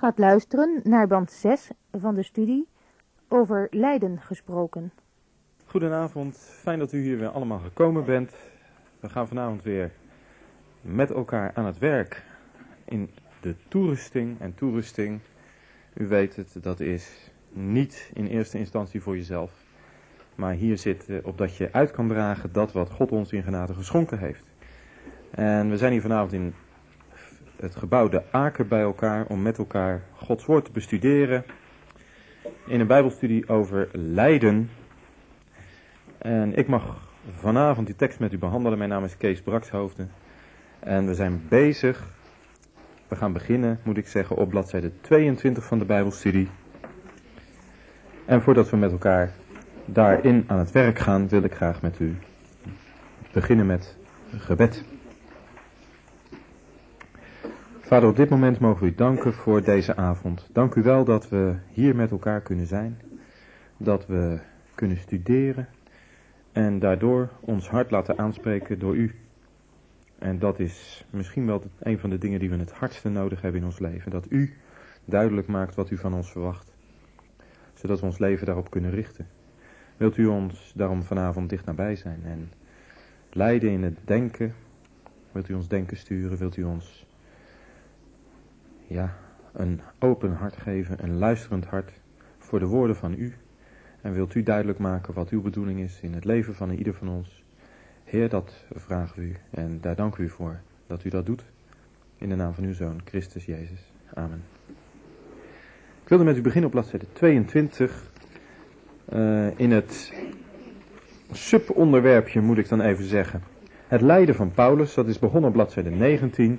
gaat luisteren naar band 6 van de studie over lijden gesproken. Goedenavond, fijn dat u hier weer allemaal gekomen bent. We gaan vanavond weer met elkaar aan het werk in de toerusting. En toerusting, u weet het, dat is niet in eerste instantie voor jezelf. Maar hier zit opdat je uit kan dragen dat wat God ons in genade geschonken heeft. En we zijn hier vanavond in het gebouw De Aker bij elkaar om met elkaar Gods woord te bestuderen. In een bijbelstudie over lijden. En ik mag vanavond die tekst met u behandelen. Mijn naam is Kees Brakshoofden. En we zijn bezig. We gaan beginnen, moet ik zeggen, op bladzijde 22 van de bijbelstudie. En voordat we met elkaar daarin aan het werk gaan, wil ik graag met u beginnen met gebed. Vader, op dit moment mogen we u danken voor deze avond. Dank u wel dat we hier met elkaar kunnen zijn. Dat we kunnen studeren. En daardoor ons hart laten aanspreken door u. En dat is misschien wel een van de dingen die we het hardste nodig hebben in ons leven. Dat u duidelijk maakt wat u van ons verwacht. Zodat we ons leven daarop kunnen richten. Wilt u ons daarom vanavond dicht nabij zijn en leiden in het denken. Wilt u ons denken sturen, wilt u ons een open hart geven, een luisterend hart voor de woorden van u. En wilt u duidelijk maken wat uw bedoeling is in het leven van ieder van ons. Heer, dat vragen we u en daar dank u voor dat u dat doet. In de naam van uw Zoon, Christus Jezus. Amen. Ik wilde met u beginnen op bladzijde 22. In het subonderwerpje moet ik dan even zeggen. Het lijden van Paulus, dat is begonnen op bladzijde 19.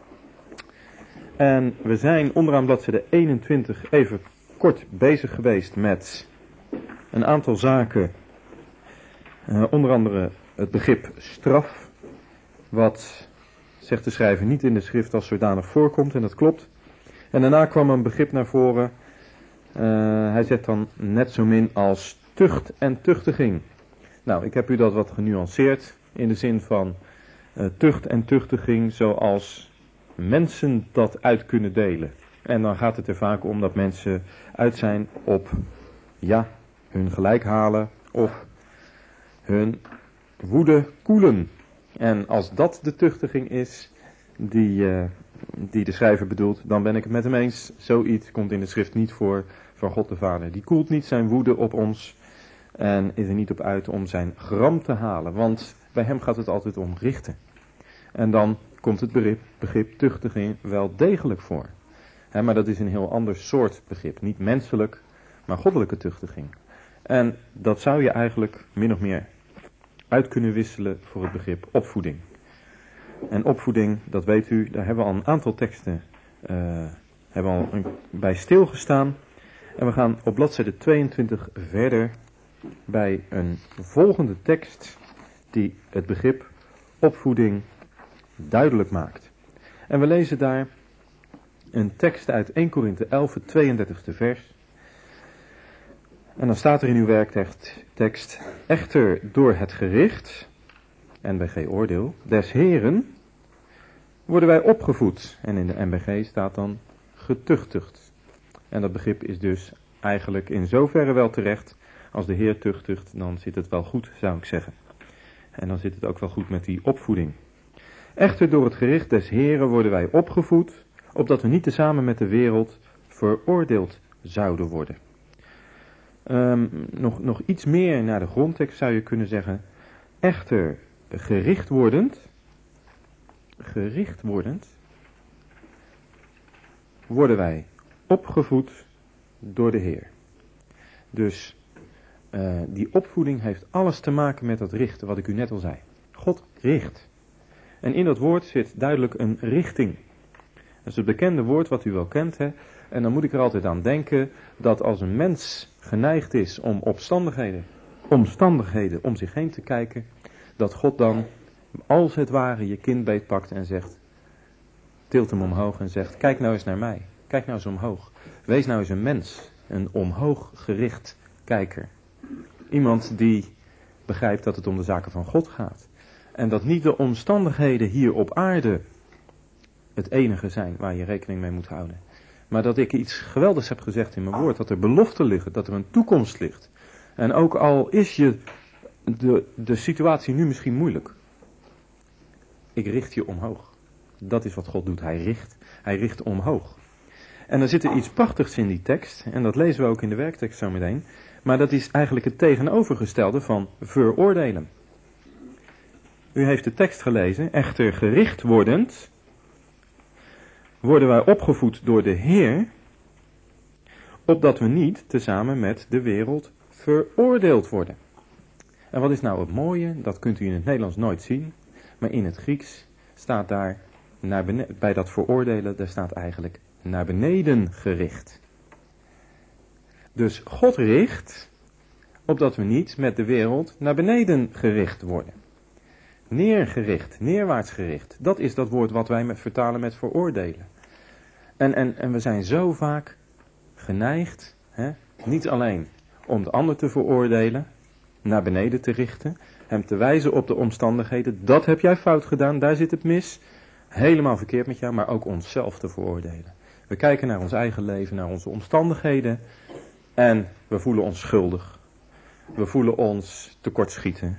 En we zijn onderaan bladzijde 21 even kort bezig geweest met een aantal zaken. Onder andere het begrip straf. Wat, zegt de schrijver, niet in de schrift als zodanig voorkomt. En dat klopt. En daarna kwam een begrip naar voren. Hij zegt dan net zo min als tucht en tuchtiging. Nou, ik heb u dat wat genuanceerd. In de zin van tucht en tuchtiging zoals mensen dat uit kunnen delen. En dan gaat het er vaak om dat mensen uit zijn op hun gelijk halen of hun woede koelen. En als dat de tuchtiging is die de schrijver bedoelt, dan ben ik het met hem eens. Zoiets komt in de schrift niet voor van God de Vader. Die koelt niet zijn woede op ons en is er niet op uit om zijn gram te halen. Want bij hem gaat het altijd om richten. En dan komt het begrip tuchtiging wel degelijk voor. Maar dat is een heel ander soort begrip. Niet menselijk, maar goddelijke tuchtiging. En dat zou je eigenlijk min of meer uit kunnen wisselen voor het begrip opvoeding. En opvoeding, dat weet u, daar hebben we al een aantal teksten bij stilgestaan. En we gaan op bladzijde 22 verder bij een volgende tekst die het begrip opvoeding duidelijk maakt. En we lezen daar een tekst uit 1 Korinthe 11, het 32e vers. En dan staat er in uw werktekst: echter door het gericht, NBG oordeel, des Heren, worden wij opgevoed. En in de NBG staat dan getuchtigd. En dat begrip is dus eigenlijk in zoverre wel terecht. Als de Heer tuchtigt, dan zit het wel goed, zou ik zeggen. En dan zit het ook wel goed met die opvoeding. Echter door het gericht des Heren worden wij opgevoed, opdat we niet tezamen met de wereld veroordeeld zouden worden. Nog iets meer naar de grondtekst zou je kunnen zeggen. Echter gericht wordend, worden wij opgevoed door de Heer. Dus die opvoeding heeft alles te maken met dat richten, wat ik u net al zei. God richt. En in dat woord zit duidelijk een richting. Dat is het bekende woord wat u wel kent. En dan moet ik er altijd aan denken dat als een mens geneigd is om omstandigheden om zich heen te kijken, dat God dan als het ware je kind beetpakt en zegt, tilt hem omhoog en zegt, kijk nou eens naar mij. Kijk nou eens omhoog. Wees nou eens een mens. Een omhoog gericht kijker. Iemand die begrijpt dat het om de zaken van God gaat. En dat niet de omstandigheden hier op aarde het enige zijn waar je rekening mee moet houden. Maar dat ik iets geweldigs heb gezegd in mijn woord. Dat er beloften liggen, dat er een toekomst ligt. En ook al is je de situatie nu misschien moeilijk. Ik richt je omhoog. Dat is wat God doet. Hij richt omhoog. En er zit er iets prachtigs in die tekst. En dat lezen we ook in de werktekst zo meteen. Maar dat is eigenlijk het tegenovergestelde van veroordelen. U heeft de tekst gelezen. Echter gericht wordend, worden wij opgevoed door de Heer, opdat we niet tezamen met de wereld veroordeeld worden. En wat is nou het mooie? Dat kunt u in het Nederlands nooit zien. Maar in het Grieks staat daar, bij dat veroordelen, daar staat eigenlijk naar beneden gericht. Dus God richt, opdat we niet met de wereld naar beneden gericht worden. Neergericht, neerwaarts gericht. Dat is dat woord wat wij vertalen met veroordelen. En we zijn zo vaak geneigd, niet alleen om de ander te veroordelen, naar beneden te richten, hem te wijzen op de omstandigheden. Dat heb jij fout gedaan, daar zit het mis. Helemaal verkeerd met jou, maar ook onszelf te veroordelen. We kijken naar ons eigen leven, naar onze omstandigheden en we voelen ons schuldig. We voelen ons tekortschieten.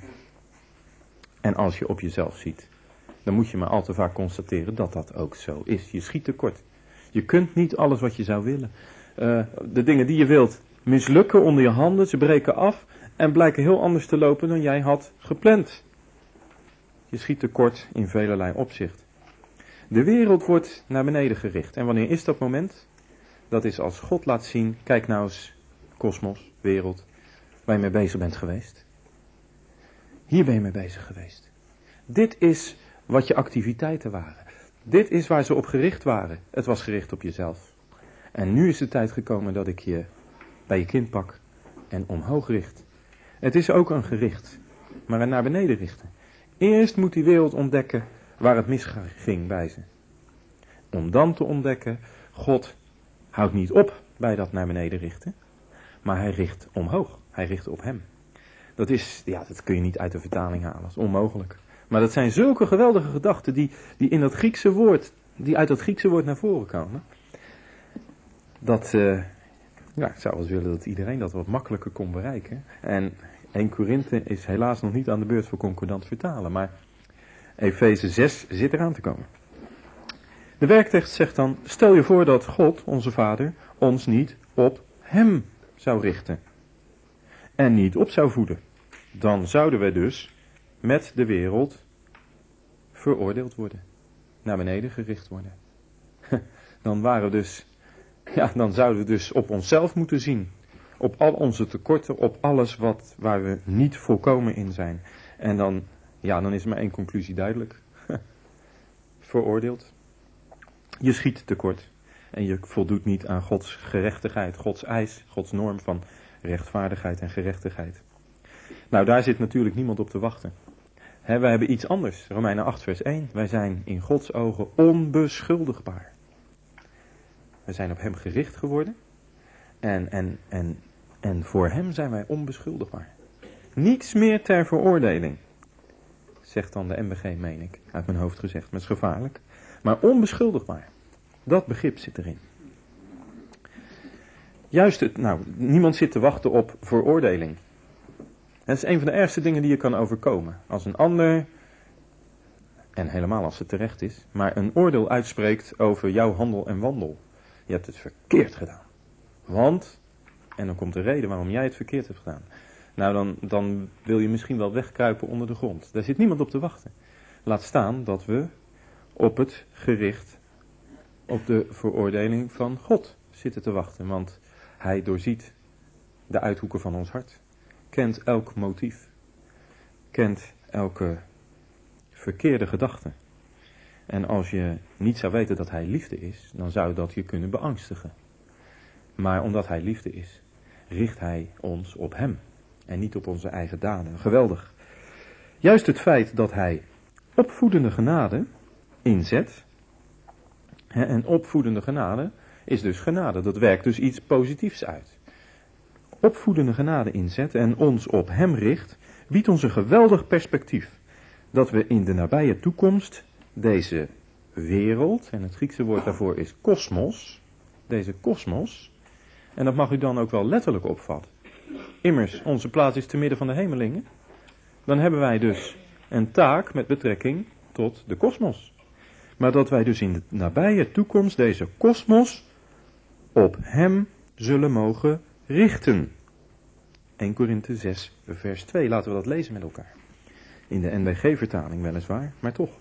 En als je op jezelf ziet, dan moet je maar al te vaak constateren dat dat ook zo is. Je schiet tekort. Je kunt niet alles wat je zou willen. De dingen die je wilt mislukken onder je handen, ze breken af en blijken heel anders te lopen dan jij had gepland. Je schiet tekort in velerlei opzicht. De wereld wordt naar beneden gericht. En wanneer is dat moment? Dat is als God laat zien, kijk nou eens, kosmos, wereld, waar je mee bezig bent geweest. Hier ben je mee bezig geweest. Dit is wat je activiteiten waren. Dit is waar ze op gericht waren. Het was gericht op jezelf. En nu is de tijd gekomen dat ik je bij je kind pak en omhoog richt. Het is ook een gericht, maar een naar beneden richten. Eerst moet die wereld ontdekken waar het misging bij ze. Om dan te ontdekken, God houdt niet op bij dat naar beneden richten, maar hij richt omhoog. Hij richt op hem. Dat kun je niet uit de vertaling halen, dat is onmogelijk. Maar dat zijn zulke geweldige gedachten die in dat Griekse woord, die uit dat Griekse woord naar voren komen. Dat, ik zou wel eens willen dat iedereen dat wat makkelijker kon bereiken. En 1 Korinthe is helaas nog niet aan de beurt voor concordant vertalen, maar Efeze 6 zit eraan te komen. De werktekst zegt dan, stel je voor dat God, onze Vader, ons niet op hem zou richten. En niet op zou voeden. Dan zouden we dus met de wereld veroordeeld worden. Naar beneden gericht worden. Dan zouden we dus op onszelf moeten zien. Op al onze tekorten, op alles waar we niet volkomen in zijn. En dan is maar één conclusie duidelijk. Veroordeeld. Je schiet tekort. En je voldoet niet aan Gods gerechtigheid, Gods eis, Gods norm van rechtvaardigheid en gerechtigheid. Nou, daar zit natuurlijk niemand op te wachten. Wij hebben iets anders. Romeinen 8 vers 1. Wij zijn in Gods ogen onbeschuldigbaar. We zijn op hem gericht geworden. En voor hem zijn wij onbeschuldigbaar. Niets meer ter veroordeling. Zegt dan de MBG, meen ik. Uit mijn hoofd gezegd. Maar het is gevaarlijk. Maar onbeschuldigbaar. Dat begrip zit erin. Niemand zit te wachten op veroordeling. Dat is een van de ergste dingen die je kan overkomen. Als een ander, en helemaal als het terecht is, maar een oordeel uitspreekt over jouw handel en wandel. Je hebt het verkeerd gedaan. Want, en dan komt de reden waarom jij het verkeerd hebt gedaan. Nou, dan wil je misschien wel wegkruipen onder de grond. Daar zit niemand op te wachten. Laat staan dat we op het gericht, op de veroordeling van God zitten te wachten. Want hij doorziet de uithoeken van ons hart. Kent elk motief. Kent elke verkeerde gedachte. En als je niet zou weten dat hij liefde is, dan zou dat je kunnen beangstigen. Maar omdat hij liefde is, richt hij ons op hem. En niet op onze eigen daden. Geweldig. Juist het feit dat hij opvoedende genade inzet. En opvoedende genade is dus genade. Dat werkt dus iets positiefs uit. Opvoedende genade inzet en ons op hem richt, biedt ons een geweldig perspectief. Dat we in de nabije toekomst deze wereld, en het Griekse woord daarvoor is kosmos, deze kosmos. En dat mag u dan ook wel letterlijk opvatten. Immers, onze plaats is te midden van de hemelingen. Dan hebben wij dus een taak met betrekking tot de kosmos. Maar dat wij dus in de nabije toekomst deze kosmos op hem zullen mogen richten. 1 Korinthe 6 vers 2. Laten we dat lezen met elkaar. In de NBG-vertaling weliswaar, maar toch.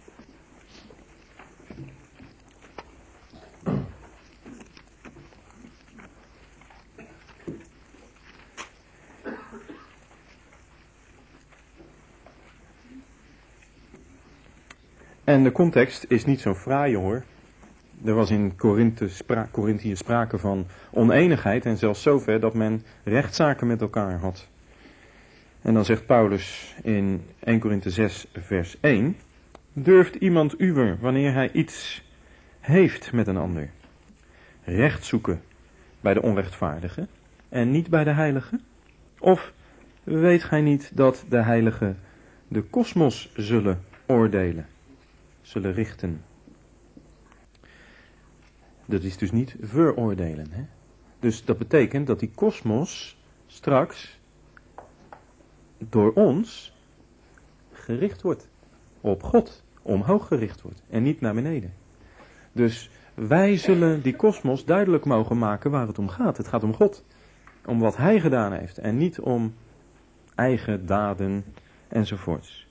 En de context is niet zo fraai hoor. Er was in Korinthië sprake van oneenigheid en zelfs zover dat men rechtszaken met elkaar had. En dan zegt Paulus in 1 Korinthe 6 vers 1. Durft iemand uwer, wanneer hij iets heeft met een ander, recht zoeken bij de onrechtvaardige en niet bij de heilige? Of weet gij niet dat de heiligen de kosmos zullen oordelen, zullen richten? Dat is dus niet veroordelen. Hè? Dus dat betekent dat die kosmos straks door ons gericht wordt. Op God omhoog gericht wordt en niet naar beneden. Dus wij zullen die kosmos duidelijk mogen maken waar het om gaat. Het gaat om God. Om wat hij gedaan heeft en niet om eigen daden enzovoorts.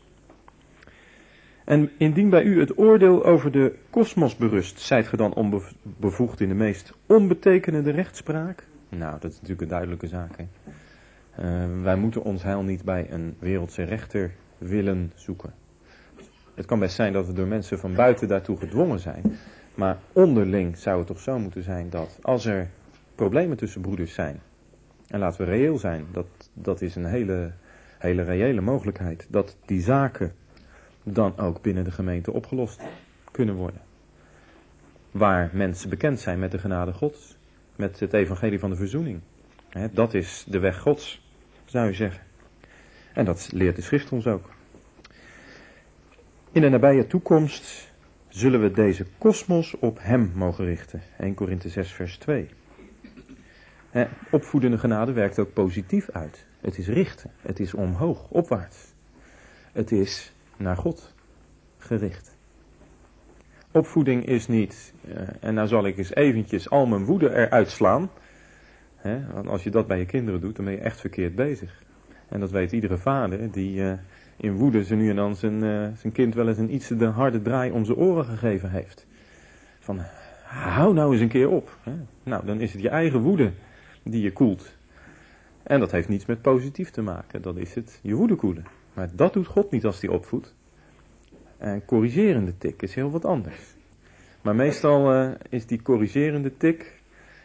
En indien bij u het oordeel over de kosmos berust, zijt ge dan onbevoegd in de meest onbetekenende rechtspraak? Nou, dat is natuurlijk een duidelijke zaak. Hè? Wij moeten ons heil niet bij een wereldse rechter willen zoeken. Het kan best zijn dat we door mensen van buiten daartoe gedwongen zijn. Maar onderling zou het toch zo moeten zijn dat als er problemen tussen broeders zijn, en laten we reëel zijn, dat is een hele reële mogelijkheid, dat die zaken dan ook binnen de gemeente opgelost kunnen worden. Waar mensen bekend zijn met de genade Gods, met het evangelie van de verzoening. Dat is de weg Gods, zou je zeggen. En dat leert de schrift ons ook. In de nabije toekomst zullen we deze kosmos op hem mogen richten. 1 Korinthe 6 vers 2. Opvoedende genade werkt ook positief uit. Het is richten, het is omhoog, opwaarts. Het is naar God gericht. Opvoeding is niet, en nou zal ik eens eventjes al mijn woede eruit slaan. Want als je dat bij je kinderen doet, dan ben je echt verkeerd bezig. En dat weet iedere vader die in woede zo nu en dan zijn kind wel eens een iets te harde draai om zijn oren gegeven heeft. Van, hou nou eens een keer op. Nou, dan is het je eigen woede die je koelt. En dat heeft niets met positief te maken, dat is het je woede koelen. Maar dat doet God niet als hij opvoedt. En corrigerende tik is heel wat anders. Maar meestal is die corrigerende tik,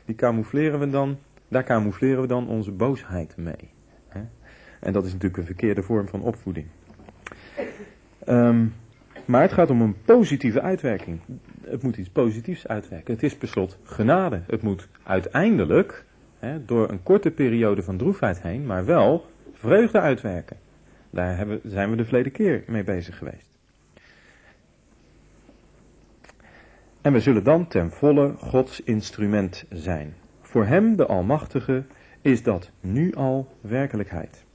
daar camoufleren we dan onze boosheid mee. En dat is natuurlijk een verkeerde vorm van opvoeding. Maar het gaat om een positieve uitwerking. Het moet iets positiefs uitwerken. Het is per slot genade. Het moet uiteindelijk, door een korte periode van droefheid heen, maar wel vreugde uitwerken. Daar zijn we de verleden keer mee bezig geweest. En we zullen dan ten volle Gods instrument zijn. Voor hem, de Almachtige, is dat nu al werkelijkheid.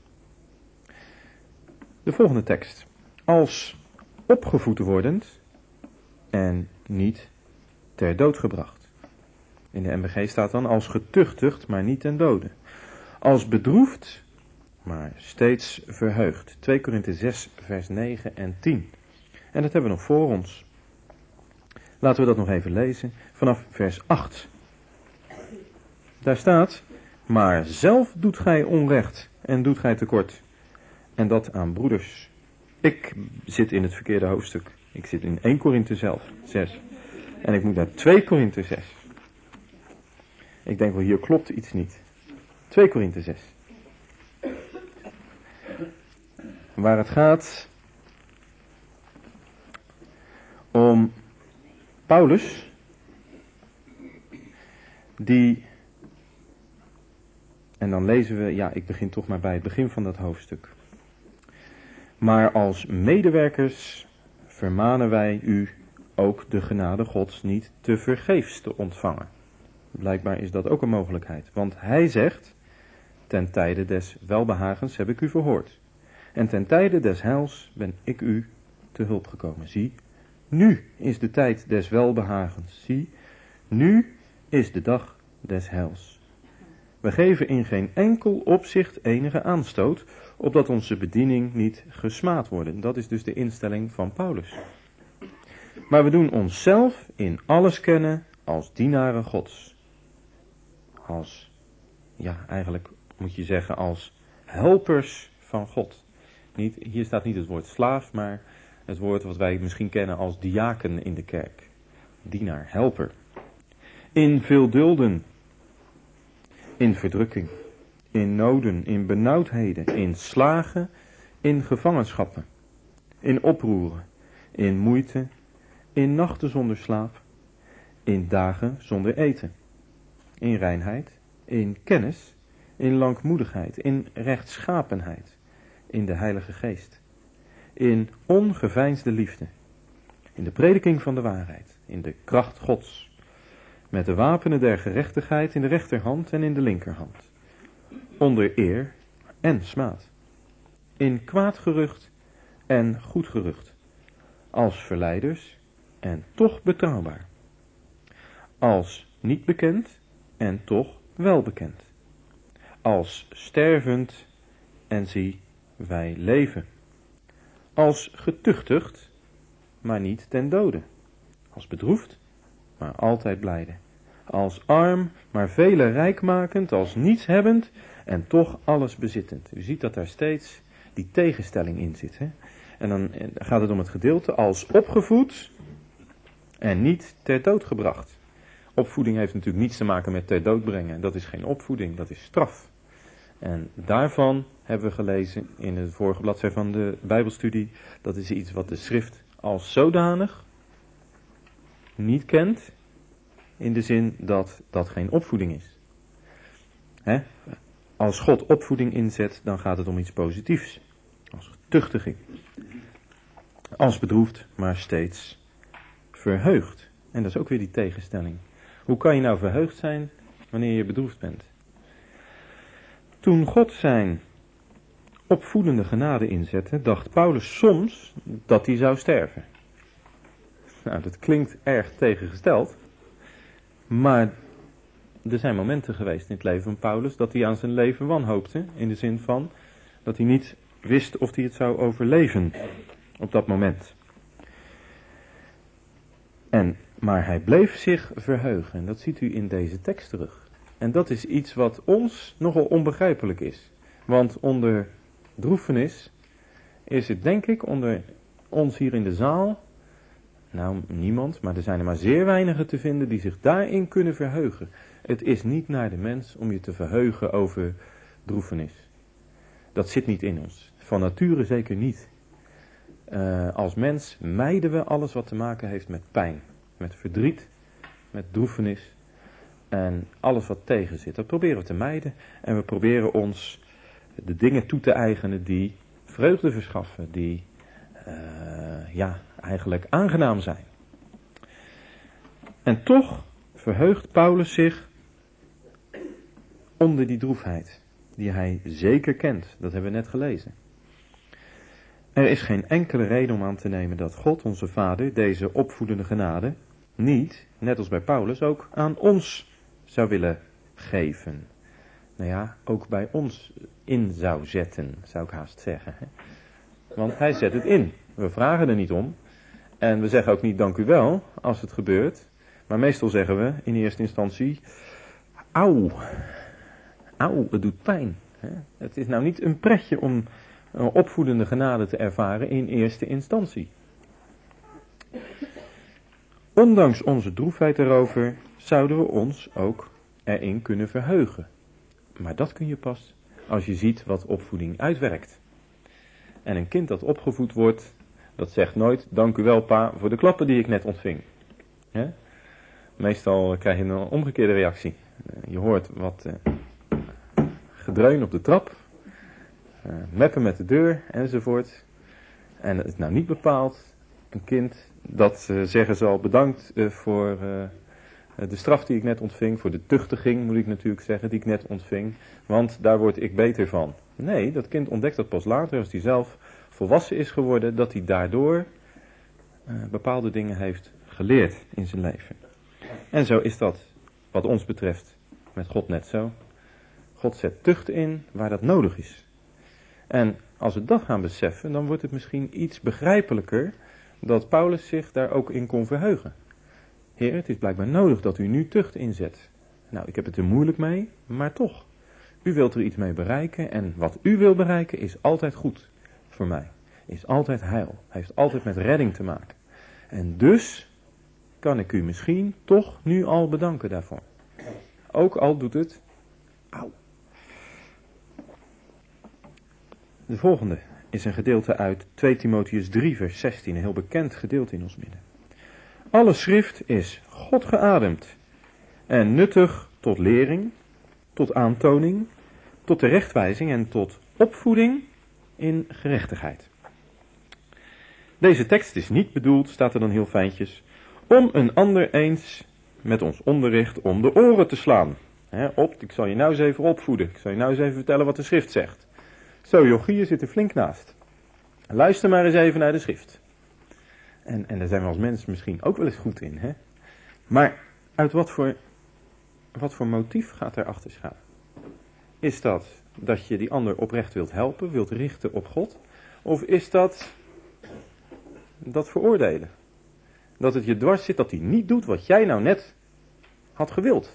De volgende tekst. Als opgevoed wordend en niet ter dood gebracht. In de MBG staat dan als getuchtigd, maar niet ten dode. Als bedroefd, maar steeds verheugd. 2 Korinthe 6 vers 9 en 10. En dat hebben we nog voor ons. Laten we dat nog even lezen vanaf vers 8. Daar staat, maar zelf doet gij onrecht en doet gij tekort. En dat aan broeders. Ik zit in het verkeerde hoofdstuk. Ik zit in 1 Korinthe 6. En ik moet naar 2 Korinthe 6. Ik denk wel, hier klopt iets niet. 2 Korinthe 6. Waar het gaat om Paulus, die, en dan lezen we, ik begin toch maar bij het begin van dat hoofdstuk. Maar als medewerkers vermanen wij u ook de genade Gods niet te vergeefs te ontvangen. Blijkbaar is dat ook een mogelijkheid. Want hij zegt, ten tijde des welbehagens heb ik u verhoord. En ten tijde des heils ben ik u te hulp gekomen. Zie, nu is de tijd des welbehagens. Zie, nu is de dag des heils. We geven in geen enkel opzicht enige aanstoot, opdat onze bediening niet gesmaad wordt. Dat is dus de instelling van Paulus. Maar we doen onszelf in alles kennen als dienaren Gods. Eigenlijk moet je zeggen als helpers van God. Hier staat niet het woord slaaf, maar het woord wat wij misschien kennen als diaken in de kerk. Dienaar, helper. In veel dulden, in verdrukking, in noden, in benauwdheden, in slagen, in gevangenschappen, in oproeren, in moeite, in nachten zonder slaap, in dagen zonder eten, in reinheid, in kennis, in langmoedigheid, in rechtschapenheid, in de Heilige Geest, in ongeveinsde liefde, in de prediking van de waarheid, in de kracht Gods, met de wapenen der gerechtigheid in de rechterhand en in de linkerhand, onder eer en smaad, in kwaad gerucht en goed gerucht, als verleiders en toch betrouwbaar, als niet bekend en toch wel bekend, als stervend en zie wij leven, als getuchtigd, maar niet ten dode, als bedroefd, maar altijd blijde, als arm, maar vele rijkmakend, als nietshebbend en toch alles bezittend. U ziet dat daar steeds die tegenstelling in zit. Hè? En dan gaat het om het gedeelte als opgevoed en niet ter dood gebracht. Opvoeding heeft natuurlijk niets te maken met ter dood brengen. Dat is geen opvoeding, dat is straf. En daarvan hebben we gelezen in het vorige bladzijde van de Bijbelstudie. Dat is iets wat de schrift als zodanig niet kent. In de zin dat dat geen opvoeding is. Hè? Als God opvoeding inzet, dan gaat het om iets positiefs. Als tuchtiging. Als bedroefd, maar steeds verheugd. En dat is ook weer die tegenstelling. Hoe kan je nou verheugd zijn wanneer je bedroefd bent? Toen God zijn opvoedende genade inzette, dacht Paulus soms dat hij zou sterven. Nou, dat klinkt erg tegengesteld. Maar er zijn momenten geweest in het leven van Paulus dat hij aan zijn leven wanhoopte. In de zin van dat hij niet wist of hij het zou overleven op dat moment. Maar hij bleef zich verheugen. En dat ziet u in deze tekst terug. En dat is iets wat ons nogal onbegrijpelijk is. Want onder droefenis is het denk ik onder ons hier in de zaal, nou niemand, maar er zijn er maar zeer weinigen te vinden die zich daarin kunnen verheugen. Het is niet naar de mens om je te verheugen over droefenis. Dat zit niet in ons. Van nature zeker niet. Als mens mijden we alles wat te maken heeft met pijn, met verdriet, met droefenis en alles wat tegen zit. Dat proberen we te mijden en we proberen ons de dingen toe te eigenen die vreugde verschaffen, die eigenlijk aangenaam zijn. En toch verheugt Paulus zich onder die droefheid, die hij zeker kent. Dat hebben we net gelezen. Er is geen enkele reden om aan te nemen dat God, onze Vader, deze opvoedende genade niet, net als bij Paulus, ook aan ons zou willen geven. Nou ja, ook bij ons in zou zetten, zou ik haast zeggen. Hè? Want hij zet het in. We vragen er niet om. En we zeggen ook niet dank u wel als het gebeurt. Maar meestal zeggen we in eerste instantie, auw, het doet pijn. Hè? Het is nou niet een pretje om opvoedende genade te ervaren in eerste instantie. Ondanks onze droefheid erover zouden we ons ook erin kunnen verheugen. Maar dat kun je pas als je ziet wat opvoeding uitwerkt. En een kind dat opgevoed wordt, dat zegt nooit, dank u wel pa voor de klappen die ik net ontving. He? Meestal krijg je een omgekeerde reactie. Je hoort wat gedreun op de trap, meppen met de deur enzovoort. En het is nou niet bepaald een kind dat zeggen zal bedankt voor De straf die ik net ontving, voor de tuchtiging moet ik natuurlijk zeggen, die ik net ontving, want daar word ik beter van. Nee, dat kind ontdekt dat pas later, als hij zelf volwassen is geworden, dat hij daardoor bepaalde dingen heeft geleerd in zijn leven. En zo is dat, wat ons betreft, met God net zo. God zet tucht in waar dat nodig is. En als we dat gaan beseffen, dan wordt het misschien iets begrijpelijker dat Paulus zich daar ook in kon verheugen. Heer, het is blijkbaar nodig dat u nu tucht inzet. Nou, ik heb het er moeilijk mee, maar toch. U wilt er iets mee bereiken en wat u wil bereiken is altijd goed voor mij. Is altijd heil, heeft altijd met redding te maken. En dus kan ik u misschien toch nu al bedanken daarvoor. Ook al doet het, auw. De volgende is een gedeelte uit 2 Timotheüs 3 vers 16, een heel bekend gedeelte in ons midden. Alle schrift is God geademd en nuttig tot lering, tot aantoning, tot terechtwijzing en tot opvoeding in gerechtigheid. Deze tekst is niet bedoeld, staat er dan heel fijntjes, om een ander eens met ons onderricht om de oren te slaan. Ik zal je nou eens even opvoeden, ik zal je nou eens even vertellen wat de schrift zegt. Zo jochie, je zit er flink naast. Luister maar eens even naar de schrift. En daar zijn we als mensen misschien ook wel eens goed in. Hè? Maar uit wat voor motief gaat er achter schuil? Is dat je die ander oprecht wilt helpen, wilt richten op God? Of is dat veroordelen? Dat het je dwars zit dat hij niet doet wat jij nou net had gewild.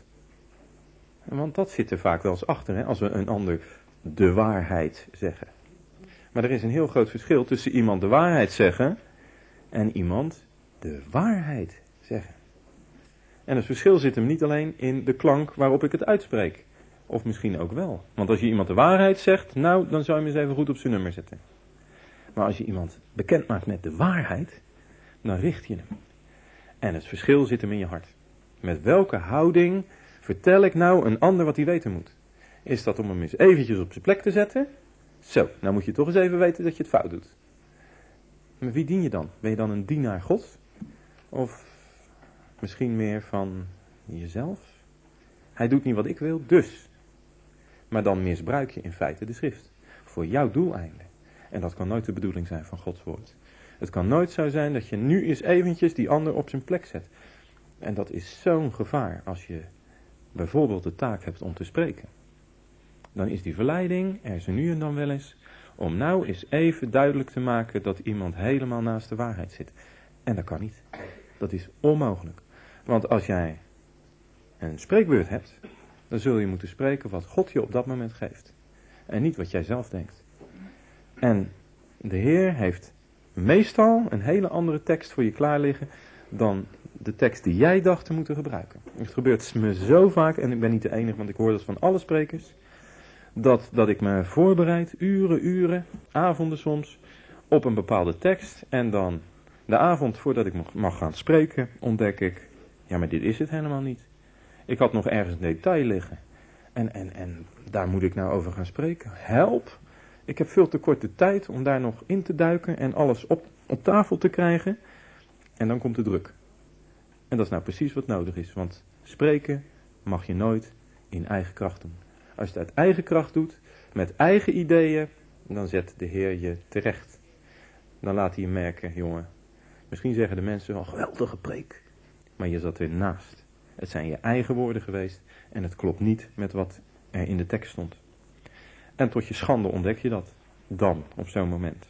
Want dat zit er vaak wel eens achter, hè, als we een ander de waarheid zeggen. Maar er is een heel groot verschil tussen iemand de waarheid zeggen en iemand de waarheid zeggen. En het verschil zit hem niet alleen in de klank waarop ik het uitspreek. Of misschien ook wel. Want als je iemand de waarheid zegt, nou, dan zou je hem eens even goed op zijn nummer zetten. Maar als je iemand bekend maakt met de waarheid, dan richt je hem. En het verschil zit hem in je hart. Met welke houding vertel ik nou een ander wat hij weten moet? Is dat om hem eens eventjes op zijn plek te zetten? Zo, nou moet je toch eens even weten dat je het fout doet. Maar wie dien je dan? Ben je dan een dienaar Gods? Of misschien meer van jezelf? Hij doet niet wat ik wil, dus. Maar dan misbruik je in feite de schrift. Voor jouw doeleinden. En dat kan nooit de bedoeling zijn van Gods woord. Het kan nooit zo zijn dat je nu eens eventjes die ander op zijn plek zet. En dat is zo'n gevaar als je bijvoorbeeld de taak hebt om te spreken. Dan is die verleiding, er is er nu en dan wel eens, om nou eens even duidelijk te maken dat iemand helemaal naast de waarheid zit. En dat kan niet. Dat is onmogelijk. Want als jij een spreekbeurt hebt, dan zul je moeten spreken wat God je op dat moment geeft. En niet wat jij zelf denkt. En de Heer heeft meestal een hele andere tekst voor je klaar liggen dan de tekst die jij dacht te moeten gebruiken. Het gebeurt me zo vaak, en ik ben niet de enige, want ik hoor dat van alle sprekers, dat ik me voorbereid, uren, avonden soms, op een bepaalde tekst. En dan de avond voordat ik mag gaan spreken, ontdek ik, ja, maar dit is het helemaal niet. Ik had nog ergens een detail liggen. En daar moet ik nou over gaan spreken. Help! Ik heb veel te korte tijd om daar nog in te duiken en alles op tafel te krijgen. En dan komt de druk. En dat is nou precies wat nodig is. Want spreken mag je nooit in eigen kracht doen. Als je het uit eigen kracht doet, met eigen ideeën, dan zet de Heer je terecht. Dan laat hij je merken, jongen. Misschien zeggen de mensen wel, geweldige preek. Maar je zat er naast. Het zijn je eigen woorden geweest en het klopt niet met wat er in de tekst stond. En tot je schande ontdek je dat. Dan, op zo'n moment.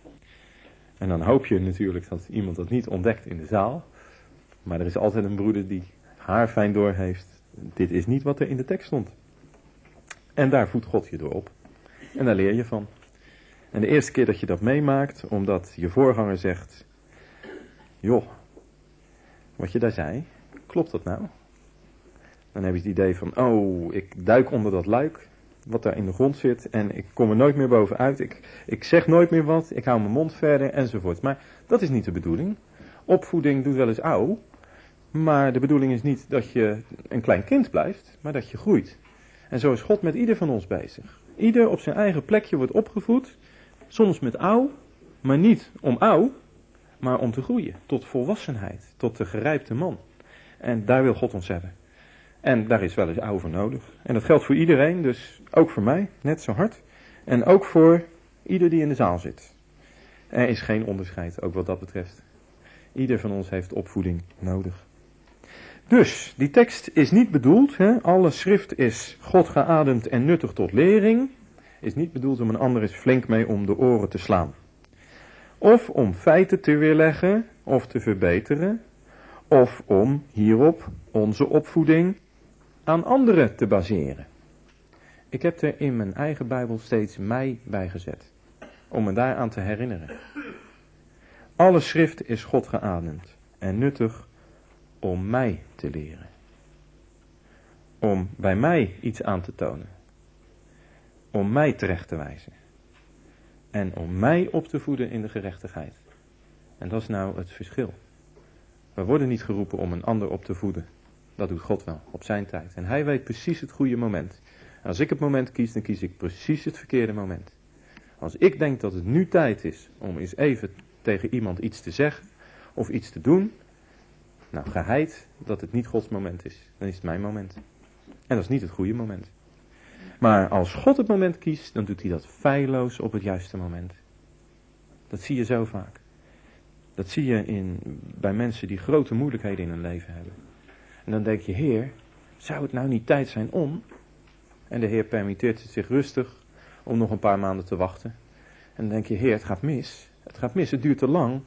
En dan hoop je natuurlijk dat iemand dat niet ontdekt in de zaal. Maar er is altijd een broeder die haarfijn doorheeft. Dit is niet wat er in de tekst stond. En daar voedt God je door op. En daar leer je van. En de eerste keer dat je dat meemaakt, omdat je voorganger zegt, joh, wat je daar zei, klopt dat nou? Dan heb je het idee van, oh, ik duik onder dat luik, wat daar in de grond zit, en ik kom er nooit meer bovenuit, ik zeg nooit meer wat, ik hou mijn mond verder, enzovoort. Maar dat is niet de bedoeling. Opvoeding doet wel eens auw, maar de bedoeling is niet dat je een klein kind blijft, maar dat je groeit. En zo is God met ieder van ons bezig. Ieder op zijn eigen plekje wordt opgevoed, soms met auw, maar niet om auw, maar om te groeien, tot volwassenheid, tot de gerijpte man. En daar wil God ons hebben. En daar is wel eens ouwe voor nodig. En dat geldt voor iedereen, dus ook voor mij, net zo hard. En ook voor ieder die in de zaal zit. Er is geen onderscheid, ook wat dat betreft. Ieder van ons heeft opvoeding nodig. Dus, die tekst is niet bedoeld, alle schrift is God geademd en nuttig tot lering, is niet bedoeld om een ander eens flink mee om de oren te slaan. Of om feiten te weerleggen, of te verbeteren, of om hierop onze opvoeding aan anderen te baseren. Ik heb er in mijn eigen Bijbel steeds mij bij gezet, om me daaraan te herinneren. Alle schrift is God geademd en nuttig om mij te leren. Om bij mij iets aan te tonen. Om mij terecht te wijzen. En om mij op te voeden in de gerechtigheid. En dat is nou het verschil. We worden niet geroepen om een ander op te voeden. Dat doet God wel, op zijn tijd. En hij weet precies het goede moment. En als ik het moment kies, dan kies ik precies het verkeerde moment. Als ik denk dat het nu tijd is om eens even tegen iemand iets te zeggen of iets te doen, nou, geheid dat het niet Gods moment is. Dan is het mijn moment. En dat is niet het goede moment. Maar als God het moment kiest, dan doet hij dat feilloos op het juiste moment. Dat zie je zo vaak. Dat zie je bij mensen die grote moeilijkheden in hun leven hebben. En dan denk je, Heer, zou het nou niet tijd zijn om? En de Heer permitteert het zich rustig om nog een paar maanden te wachten. En dan denk je, Heer, het gaat mis. Het gaat mis, het duurt te lang.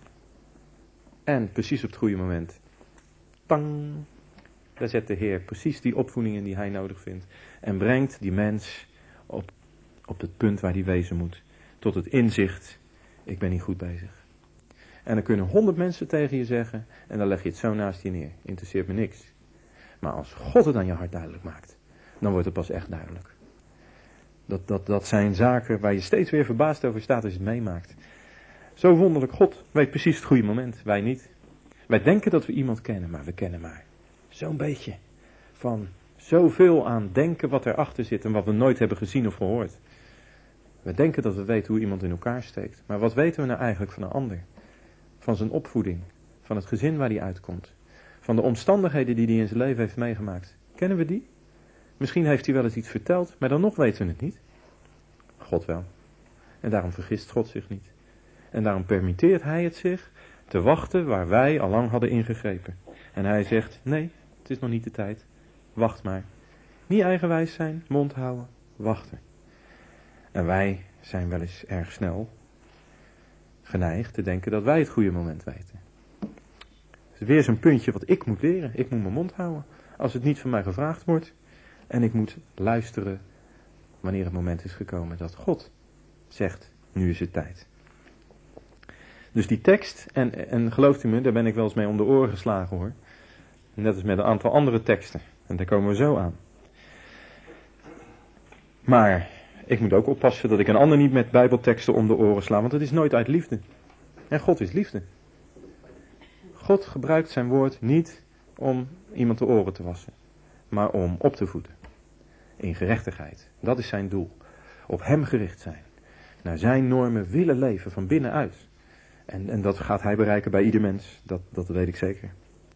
En precies op het goede moment. Tang! Daar zet de Heer precies die opvoeding in die hij nodig vindt. En brengt die mens op het punt waar hij wezen moet. Tot het inzicht, ik ben niet goed bezig. En dan kunnen 100 mensen tegen je zeggen. En dan leg je het zo naast je neer. Interesseert me niks. Maar als God het aan je hart duidelijk maakt. Dan wordt het pas echt duidelijk. Dat zijn zaken waar je steeds weer verbaasd over staat als je het meemaakt. Zo wonderlijk, God weet precies het goede moment. Wij niet. Wij denken dat we iemand kennen, maar we kennen maar zo'n beetje. Van zoveel aan denken wat erachter zit en wat we nooit hebben gezien of gehoord. We denken dat we weten hoe iemand in elkaar steekt. Maar wat weten we nou eigenlijk van een ander? Van zijn opvoeding. Van het gezin waar hij uitkomt. Van de omstandigheden die hij in zijn leven heeft meegemaakt. Kennen we die? Misschien heeft hij wel eens iets verteld, maar dan nog weten we het niet. God wel. En daarom vergist God zich niet. En daarom permitteert hij het zich te wachten waar wij al lang hadden ingegrepen. En hij zegt, nee, het is nog niet de tijd. Wacht maar. Niet eigenwijs zijn, mond houden, wachten. En wij zijn wel eens erg snel geneigd te denken dat wij het goede moment weten. Het is weer zo'n puntje wat ik moet leren. Ik moet mijn mond houden als het niet van mij gevraagd wordt. En ik moet luisteren wanneer het moment is gekomen dat God zegt, nu is het tijd. Dus die tekst, en gelooft u me, daar ben ik wel eens mee om de oren geslagen hoor. Net als met een aantal andere teksten. En daar komen we zo aan. Maar ik moet ook oppassen dat ik een ander niet met bijbelteksten om de oren sla, want het is nooit uit liefde. En God is liefde. God gebruikt zijn woord niet om iemand de oren te wassen, maar om op te voeden. In gerechtigheid. Dat is zijn doel. Op hem gericht zijn. Naar zijn normen willen leven van binnenuit. En dat gaat hij bereiken bij ieder mens. Dat weet ik zeker.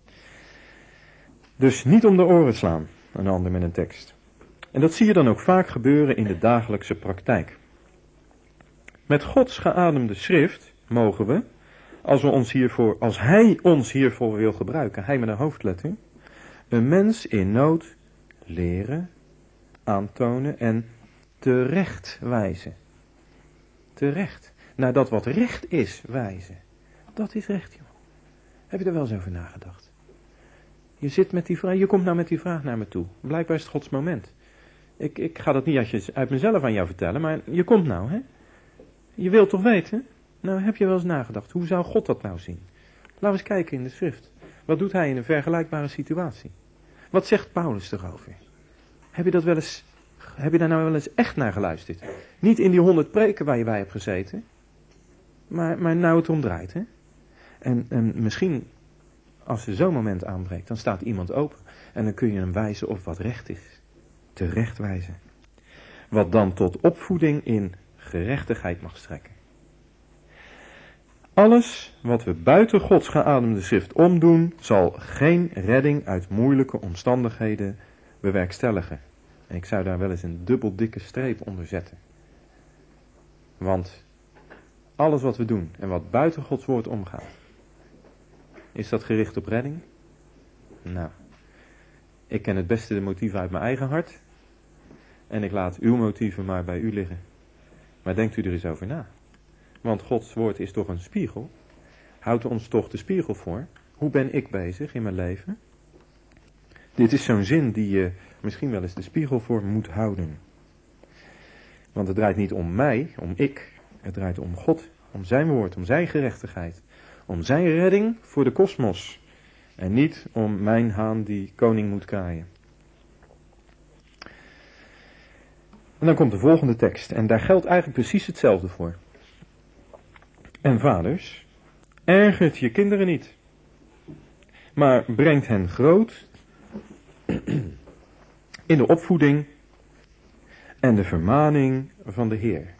Dus niet om de oren slaan, een ander met een tekst. En dat zie je dan ook vaak gebeuren in de dagelijkse praktijk. Met Gods geademde schrift mogen we, als hij ons hiervoor wil gebruiken, hij met een hoofdletter, een mens in nood leren, aantonen en terechtwijzen. Terecht. Naar dat wat recht is wijzen. Dat is recht, joh. Heb je er wel eens over nagedacht? Je zit met die vraag, je komt nou met die vraag naar me toe. Blijkbaar is het Gods moment. Ik ga dat niet uit mezelf aan jou vertellen, maar je komt nou, hè? Je wilt toch weten? Nou, heb je wel eens nagedacht, hoe zou God dat nou zien? Laten we eens kijken in de schrift. Wat doet hij in een vergelijkbare situatie? Wat zegt Paulus erover? Heb je daar nou wel eens echt naar geluisterd? Niet in die 100 preken waar je bij hebt gezeten, maar nou het omdraait, hè? En misschien, als er zo'n moment aanbreekt, dan staat iemand open. En dan kun je hem wijzen op wat recht is. Terecht wijzen. Wat dan tot opvoeding in gerechtigheid mag strekken. Alles wat we buiten Gods geademde schrift omdoen, zal geen redding uit moeilijke omstandigheden bewerkstelligen. En ik zou daar wel eens een dubbel dikke streep onder zetten. Want alles wat we doen en wat buiten Gods woord omgaat, is dat gericht op redding? Nou, ik ken het beste de motieven uit mijn eigen hart. En ik laat uw motieven maar bij u liggen. Maar denkt u er eens over na. Want Gods woord is toch een spiegel. Houdt ons toch de spiegel voor. Hoe ben ik bezig in mijn leven? Dit is zo'n zin die je misschien wel eens de spiegel voor moet houden. Want het draait niet om mij, om ik. Het draait om God, om zijn woord, om zijn gerechtigheid. Om zijn redding voor de kosmos. En niet om mijn haan die koning moet kraaien. En dan komt de volgende tekst. En daar geldt eigenlijk precies hetzelfde voor. En vaders, ergert je kinderen niet. Maar brengt hen groot in de opvoeding en de vermaning van de Heer.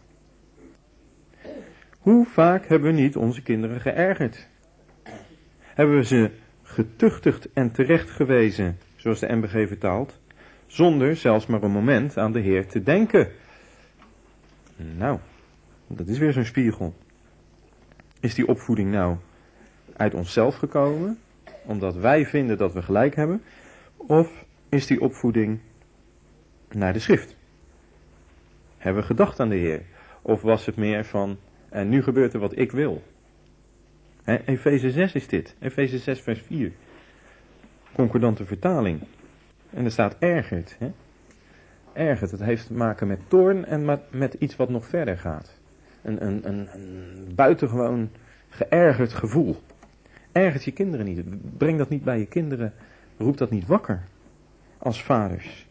Hoe vaak hebben we niet onze kinderen geërgerd? Hebben we ze getuchtigd en terechtgewezen, zoals de NBG vertaalt, zonder zelfs maar een moment aan de Heer te denken? Nou, dat is weer zo'n spiegel. Is die opvoeding nou uit onszelf gekomen, omdat wij vinden dat we gelijk hebben? Of is die opvoeding naar de schrift? Hebben we gedacht aan de Heer? Of was het meer van, en nu gebeurt er wat ik wil? Efeze 6 is dit. Efeze 6 vers 4. Concordante vertaling. En er staat ergert. Ergert, het heeft te maken met toorn en met iets wat nog verder gaat. Een buitengewoon geërgerd gevoel. Ergert je kinderen niet. Breng dat niet bij je kinderen. Roep dat niet wakker. Als vaders.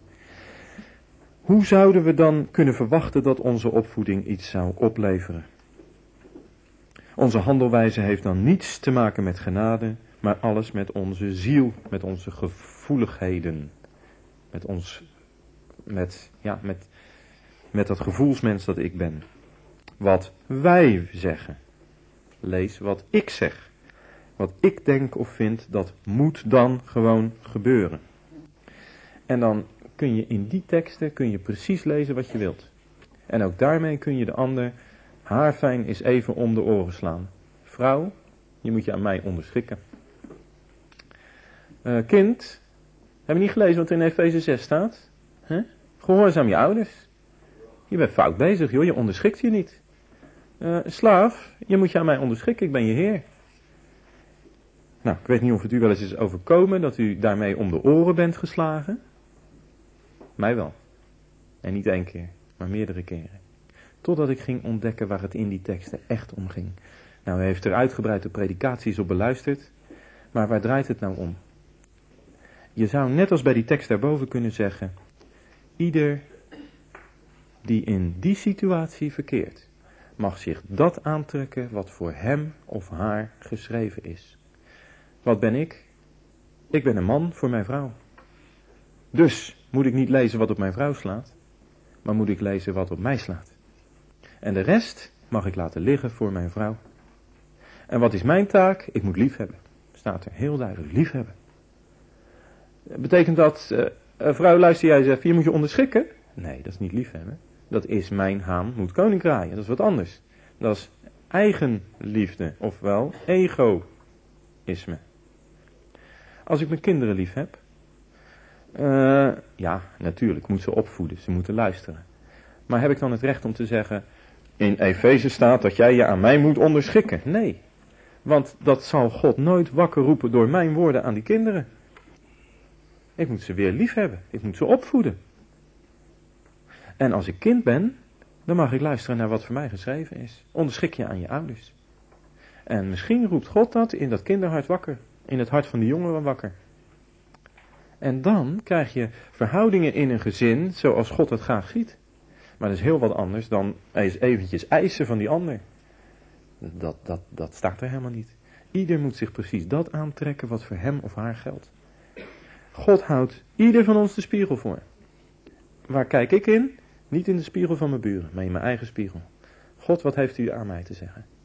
Hoe zouden we dan kunnen verwachten dat onze opvoeding iets zou opleveren? Onze handelwijze heeft dan niets te maken met genade, maar alles met onze ziel, met onze gevoeligheden. Met dat gevoelsmens dat ik ben. Wat wij zeggen. Lees wat ik zeg. Wat ik denk of vind, dat moet dan gewoon gebeuren. En dan kun je in die teksten precies lezen wat je wilt. En ook daarmee kun je de ander haarfijn eens even om de oren slaan. Vrouw, je moet je aan mij onderschikken. Kind, heb je niet gelezen wat er in Efeze 6 staat? Gehoorzaam je ouders. Je bent fout bezig, joh, je onderschikt je niet. Slaaf, je moet je aan mij onderschikken, ik ben je Heer. Nou, ik weet niet of het u wel eens is overkomen dat u daarmee om de oren bent geslagen. Mij wel. En niet één keer, maar meerdere keren. Totdat ik ging ontdekken waar het in die teksten echt om ging. Nou, u heeft er uitgebreide predikaties op beluisterd. Maar waar draait het nou om? Je zou net als bij die tekst daarboven kunnen zeggen. Ieder die in die situatie verkeert, mag zich dat aantrekken wat voor hem of haar geschreven is. Wat ben ik? Ik ben een man voor mijn vrouw. Dus moet ik niet lezen wat op mijn vrouw slaat, maar moet ik lezen wat op mij slaat. En de rest mag ik laten liggen voor mijn vrouw. En wat is mijn taak? Ik moet liefhebben. Staat er heel duidelijk, liefhebben. Betekent dat, vrouw luister jij eens even, je moet je onderschikken? Nee, dat is niet liefhebben. Dat is mijn haan moet koning kraaien, dat is wat anders. Dat is eigenliefde, ofwel egoïsme. Als ik mijn kinderen lief heb, ja, natuurlijk, ik moet ze opvoeden, ze moeten luisteren. Maar heb ik dan het recht om te zeggen, in Efeze staat dat jij je aan mij moet onderschikken? Nee, want dat zal God nooit wakker roepen door mijn woorden aan die kinderen. Ik moet ze weer lief hebben, ik moet ze opvoeden. En als ik kind ben, dan mag ik luisteren naar wat voor mij geschreven is. Onderschik je aan je ouders. En misschien roept God dat in dat kinderhart wakker, in het hart van de jongeren wakker. En dan krijg je verhoudingen in een gezin zoals God het graag ziet. Maar dat is heel wat anders dan eens eventjes eisen van die ander. Dat staat er helemaal niet. Ieder moet zich precies dat aantrekken wat voor hem of haar geldt. God houdt ieder van ons de spiegel voor. Waar kijk ik in? Niet in de spiegel van mijn buren, maar in mijn eigen spiegel. God, wat heeft u aan mij te zeggen?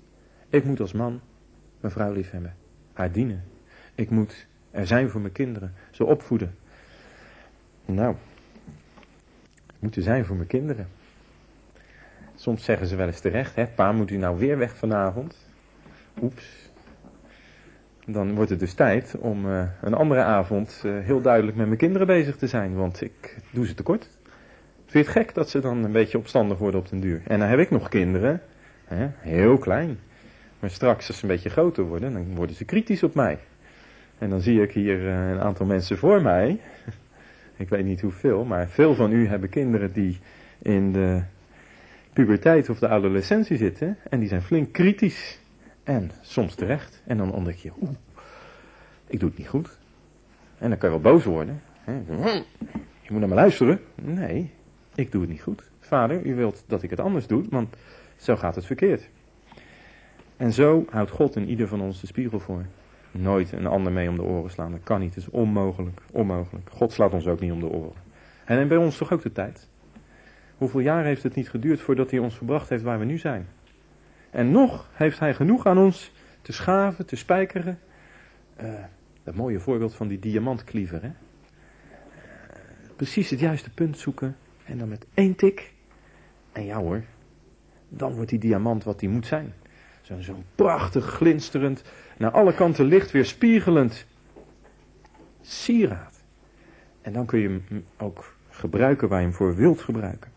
Ik moet als man mijn vrouw lief hebben, haar dienen. Ik moet er zijn voor mijn kinderen, ze opvoeden. Nou, moet er zijn voor mijn kinderen. Soms zeggen ze wel eens terecht, hè, pa, moet u nou weer weg vanavond? Oeps. Dan wordt het dus tijd om een andere avond heel duidelijk met mijn kinderen bezig te zijn, want ik doe ze tekort. Vind je het gek dat ze dan een beetje opstandig worden op den duur? En dan heb ik nog kinderen, hè, heel klein. Maar straks als ze een beetje groter worden, dan worden ze kritisch op mij. En dan zie ik hier een aantal mensen voor mij. Ik weet niet hoeveel, maar veel van u hebben kinderen die in de puberteit of de adolescentie zitten. En die zijn flink kritisch. En soms terecht. En dan ontdek je, ik doe het niet goed. En dan kan je wel boos worden. Hè? Je moet naar me luisteren. Nee, ik doe het niet goed. Vader, u wilt dat ik het anders doe, want zo gaat het verkeerd. En zo houdt God in ieder van ons de spiegel voor. Nooit een ander mee om de oren slaan. Dat kan niet. Het is onmogelijk. Onmogelijk. God slaat ons ook niet om de oren. En bij ons toch ook de tijd. Hoeveel jaar heeft het niet geduurd voordat hij ons gebracht heeft waar we nu zijn? En nog heeft hij genoeg aan ons te schaven, te spijkeren. Dat mooie voorbeeld van die diamantkliever. Hè? Precies het juiste punt zoeken. En dan met 1 tik. En ja hoor. Dan wordt die diamant wat die moet zijn. Zo'n prachtig, glinsterend, naar alle kanten licht weer spiegelend sieraad. En dan kun je hem ook gebruiken waar je hem voor wilt gebruiken.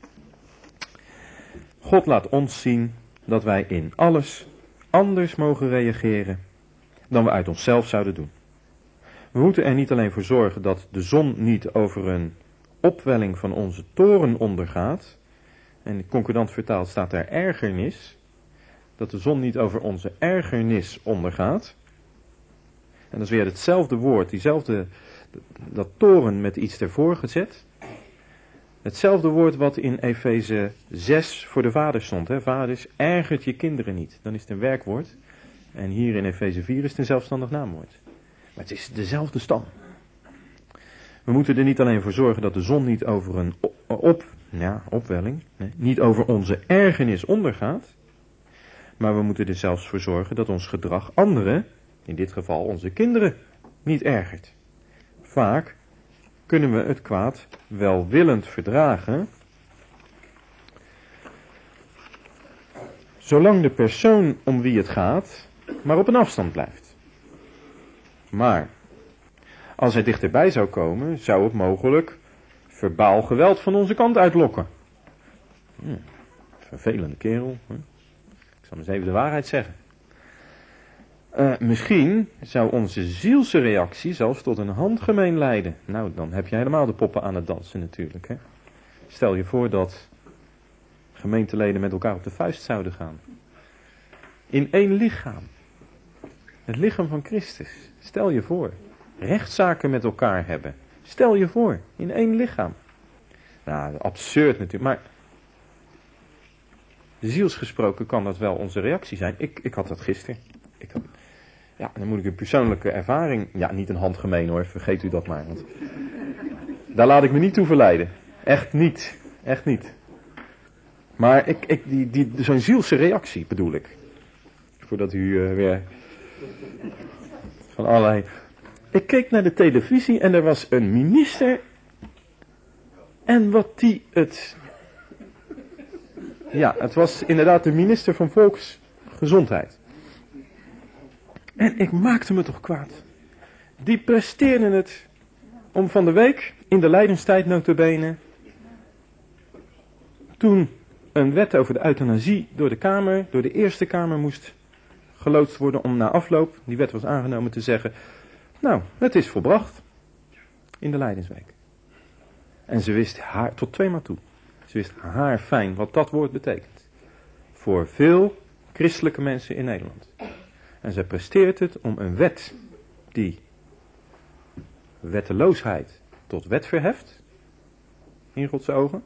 God laat ons zien dat wij in alles anders mogen reageren dan we uit onszelf zouden doen. We moeten er niet alleen voor zorgen dat de zon niet over een opwelling van onze toorn ondergaat. En concordant vertaald staat daar ergernis. Dat de zon niet over onze ergernis ondergaat. En dat is weer hetzelfde woord, dat toren met iets ervoor gezet. Hetzelfde woord wat in Efeze 6 voor de vaders stond. Hè? Vaders, ergert je kinderen niet. Dan is het een werkwoord. En hier in Efeze 4 is het een zelfstandig naamwoord. Maar het is dezelfde stam. We moeten er niet alleen voor zorgen dat de zon niet over een opwelling, niet over onze ergernis ondergaat. Maar we moeten er zelfs voor zorgen dat ons gedrag anderen, in dit geval onze kinderen, niet ergert. Vaak kunnen we het kwaad welwillend verdragen, zolang de persoon om wie het gaat maar op een afstand blijft. Maar als hij dichterbij zou komen, zou het mogelijk verbaal geweld van onze kant uitlokken. Vervelende kerel. Hè? Ik zal eens even de waarheid zeggen. Misschien zou onze zielse reactie zelfs tot een handgemeen leiden. Nou, dan heb je helemaal de poppen aan het dansen natuurlijk. Hè? Stel je voor dat gemeenteleden met elkaar op de vuist zouden gaan. In 1 lichaam. Het lichaam van Christus. Stel je voor. Rechtszaken met elkaar hebben. Stel je voor. In 1 lichaam. Nou, absurd natuurlijk. Maar zielsgesproken kan dat wel onze reactie zijn. Ik had dat gisteren. Dan moet ik een persoonlijke ervaring. Ja, niet een handgemeen hoor, vergeet u dat maar. Want daar laat ik me niet toe verleiden. Echt niet. Echt niet. Maar zo'n zielse reactie bedoel ik. Voordat u weer van allerlei. Ik keek naar de televisie en er was een minister. En wat die het. Ja, het was inderdaad de minister van Volksgezondheid. En ik maakte me toch kwaad. Die presteerden het om van de week, in de lijdenstijd nota-bene, toen een wet over de euthanasie door de Eerste Kamer moest geloodst worden om na afloop, die wet was aangenomen, te zeggen, nou, het is volbracht in de lijdensweek. En ze wist haar, tot 2 maal toe, ze wist haar fijn wat dat woord betekent. Voor veel christelijke mensen in Nederland. En zij presteert het om een wet die wetteloosheid tot wet verheft, in Gods ogen.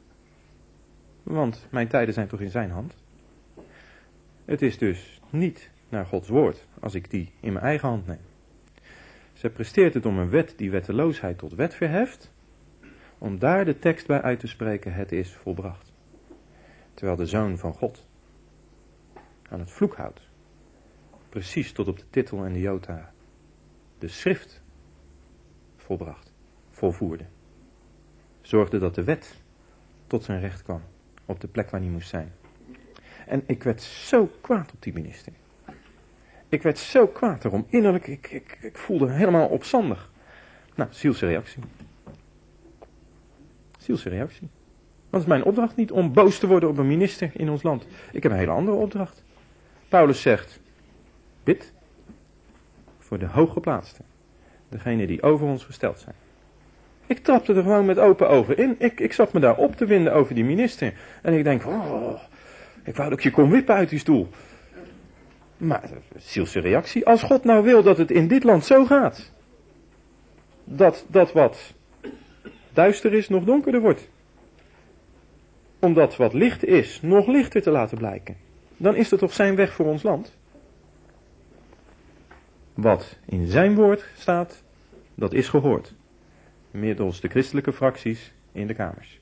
Want mijn tijden zijn toch in zijn hand. Het is dus niet naar Gods woord als ik die in mijn eigen hand neem. Zij presteert het om een wet die wetteloosheid tot wet verheft, om daar de tekst bij uit te spreken, het is volbracht. Terwijl de Zoon van God aan het vloek houdt. precies tot op de titel en de jota, de schrift volbracht, volvoerde. Zorgde dat de wet tot zijn recht kwam, op de plek waar hij moest zijn. En ik werd zo kwaad op die minister. Ik werd zo kwaad erom, innerlijk, ik voelde me helemaal opstandig. Nou, zielse reactie. Zielse reactie. Want het is mijn opdracht niet om boos te worden op een minister in ons land. Ik heb een hele andere opdracht. Paulus zegt, bid voor de hooggeplaatsten. Degenen die over ons gesteld zijn. Ik trapte er gewoon met open ogen in. Ik zat me daar op te winden over die minister. En ik denk, ik wou dat ik je kon wippen uit die stoel. Maar, zielse reactie. Als God nou wil dat het in dit land zo gaat. Dat wat duister is nog donkerder wordt. Om dat wat licht is nog lichter te laten blijken. Dan is dat toch zijn weg voor ons land. Wat in zijn woord staat, dat is gehoord. Middels de christelijke fracties in de kamers.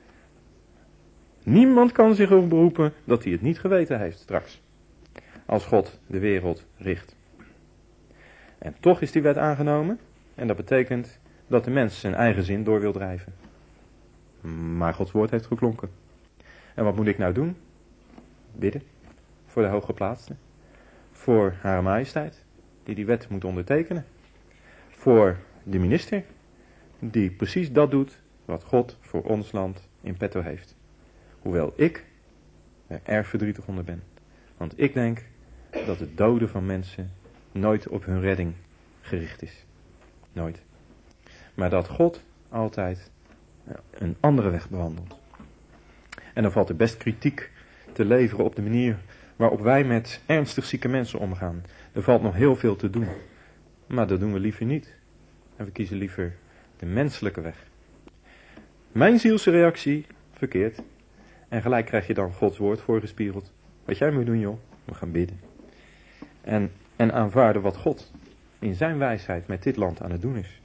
Niemand kan zich erop beroepen dat hij het niet geweten heeft straks. Als God de wereld richt. En toch is die wet aangenomen. En dat betekent dat de mens zijn eigen zin door wil drijven. Maar Gods woord heeft geklonken. En wat moet ik nou doen? Bidden. Voor de hooggeplaatste. Voor Hare Majesteit. Die wet moet ondertekenen. Voor de minister. Die precies dat doet wat God voor ons land in petto heeft. Hoewel ik er erg verdrietig onder ben. Want ik denk dat het doden van mensen nooit op hun redding gericht is. Nooit. Maar dat God altijd een andere weg bewandelt. En dan valt er best kritiek te leveren op de manier waarop wij met ernstig zieke mensen omgaan. Er valt nog heel veel te doen. Maar dat doen we liever niet. En we kiezen liever de menselijke weg. Mijn zielse reactie, verkeerd. En gelijk krijg je dan Gods woord voorgespiegeld. Wat jij moet doen, joh, we gaan bidden. En aanvaarden wat God in zijn wijsheid met dit land aan het doen is.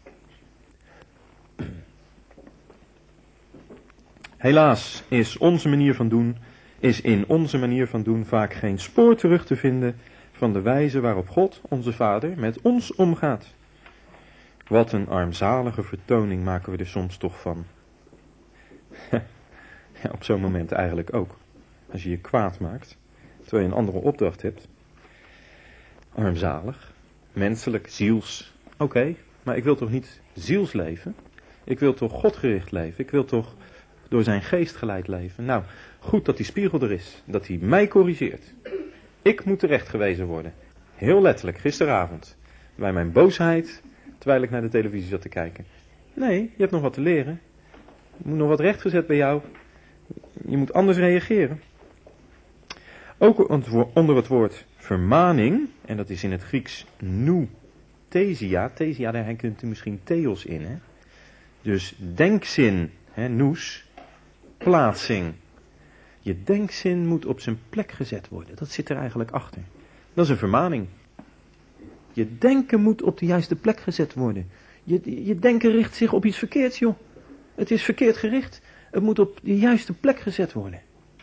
Helaas is in onze manier van doen vaak geen spoor terug te vinden van de wijze waarop God, onze Vader, met ons omgaat. Wat een armzalige vertoning maken we er soms toch van. Ja, op zo'n moment eigenlijk ook. Als je je kwaad maakt, terwijl je een andere opdracht hebt. Armzalig, menselijk, ziels. Oké, maar ik wil toch niet ziels leven? Ik wil toch Godgericht leven? Ik wil toch door zijn geest geleid leven? Nou, goed dat die spiegel er is. Dat hij mij corrigeert. Ik moet terechtgewezen worden. Heel letterlijk, gisteravond. Bij mijn boosheid, terwijl ik naar de televisie zat te kijken. Nee, je hebt nog wat te leren. Er moet nog wat rechtgezet bij jou. Je moet anders reageren. Ook onder het woord vermaning, en dat is in het Grieks nouthesia. Thesia, daar herkent u misschien theos in. Hè? Dus denkzin, nous, plaatsing. Je denkzin moet op zijn plek gezet worden. Dat zit er eigenlijk achter. Dat is een vermaning. Je denken moet op de juiste plek gezet worden. Je denken richt zich op iets verkeerds, joh. Het is verkeerd gericht. Het moet op de juiste plek gezet worden.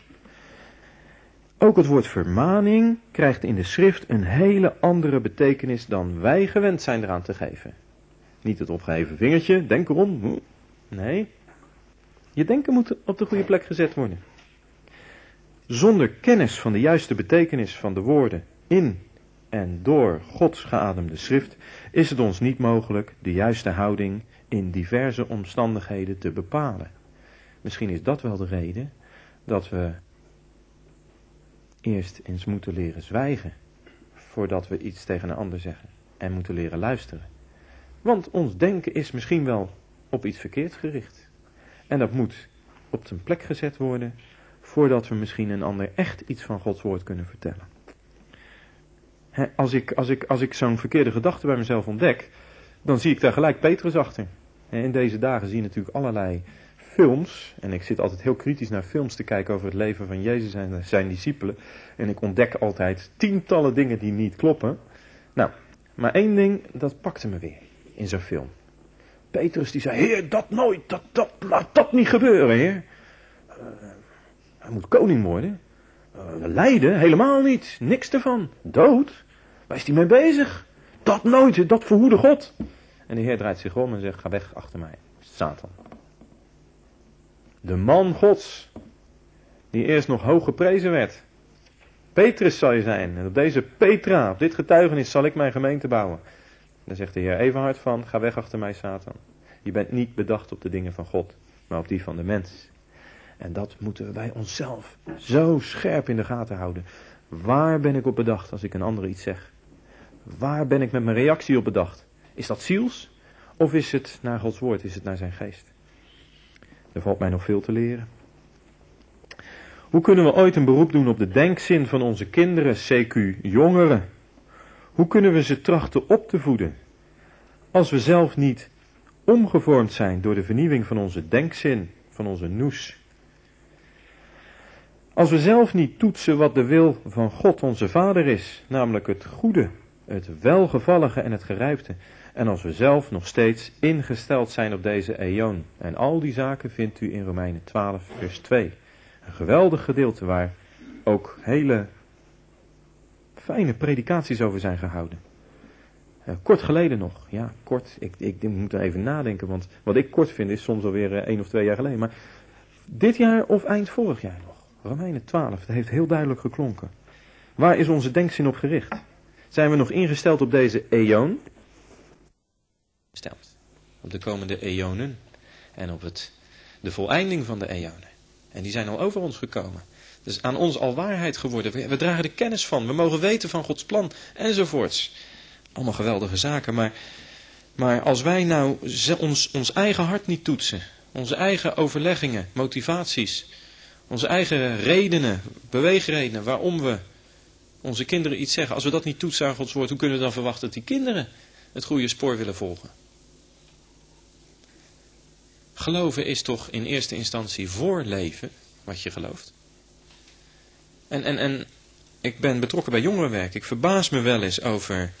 Ook het woord vermaning krijgt in de schrift een hele andere betekenis dan wij gewend zijn eraan te geven. Niet het opgeheven vingertje, denk erom. Nee, je denken moet op de goede plek gezet worden. Zonder kennis van de juiste betekenis van de woorden in en door Gods geademde schrift is het ons niet mogelijk de juiste houding in diverse omstandigheden te bepalen. Misschien is dat wel de reden dat we eerst eens moeten leren zwijgen voordat we iets tegen een ander zeggen en moeten leren luisteren. Want ons denken is misschien wel op iets verkeerds gericht. En dat moet op zijn plek gezet worden voordat we misschien een ander echt iets van Gods woord kunnen vertellen. Als ik zo'n verkeerde gedachte bij mezelf ontdek, dan zie ik daar gelijk Petrus achter. In deze dagen zie je natuurlijk allerlei films, en ik zit altijd heel kritisch naar films te kijken over het leven van Jezus en zijn discipelen. En ik ontdek altijd tientallen dingen die niet kloppen. Nou, maar één ding, dat pakte me weer in zo'n film. Petrus die zei, Heer, dat nooit, laat dat niet gebeuren, Heer. Hij moet koning worden. Lijden, helemaal niet, niks ervan. Dood, Waar is hij mee bezig? Dat nooit, dat verhoede God. En de Heer draait zich om en zegt, ga weg achter mij, Satan. De man Gods, die eerst nog hoog geprezen werd. Petrus zal je zijn. En op deze Petra, op dit getuigenis zal ik mijn gemeente bouwen. Dan zegt de Heer even hard van, ga weg achter mij, Satan. Je bent niet bedacht op de dingen van God, maar op die van de mens. En dat moeten we bij onszelf zo scherp in de gaten houden. Waar ben ik op bedacht als ik een ander iets zeg? Waar ben ik met mijn reactie op bedacht? Is dat ziels? Of is het naar Gods woord? Is het naar zijn geest? Er valt mij nog veel te leren. Hoe kunnen we ooit een beroep doen op de denkzin van onze kinderen, CQ jongeren? Hoe kunnen we ze trachten op te voeden? Als we zelf niet omgevormd zijn door de vernieuwing van onze denkzin, van onze nous. Als we zelf niet toetsen wat de wil van God onze Vader is, namelijk het goede, het welgevallige en het gerijpte. En als we zelf nog steeds ingesteld zijn op deze eon. En al die zaken vindt u in Romeinen 12 vers 2. Een geweldig gedeelte waar ook hele fijne predikaties over zijn gehouden. Kort geleden nog, ja kort, ik moet er even nadenken, want wat ik kort vind is soms alweer 1 of 2 jaar geleden. Maar dit jaar of eind vorig jaar nog, Romeinen 12, dat heeft heel duidelijk geklonken. Waar is onze denkzin op gericht? Zijn we nog ingesteld op deze eon? Gesteld. Op de komende eonen en op de voleinding van de eonen. En die zijn al over ons gekomen. Dus aan ons al waarheid geworden. We dragen de kennis van. We mogen weten van Gods plan enzovoorts. Allemaal geweldige zaken. Maar als wij nou ons eigen hart niet toetsen. Onze eigen overleggingen, motivaties. Onze eigen redenen, beweegredenen waarom we onze kinderen iets zeggen. Als we dat niet toetsen aan Gods woord, hoe kunnen we dan verwachten dat die kinderen het goede spoor willen volgen? Geloven is toch in eerste instantie voorleven, wat je gelooft. En ik ben betrokken bij jongerenwerk. Ik verbaas me wel eens over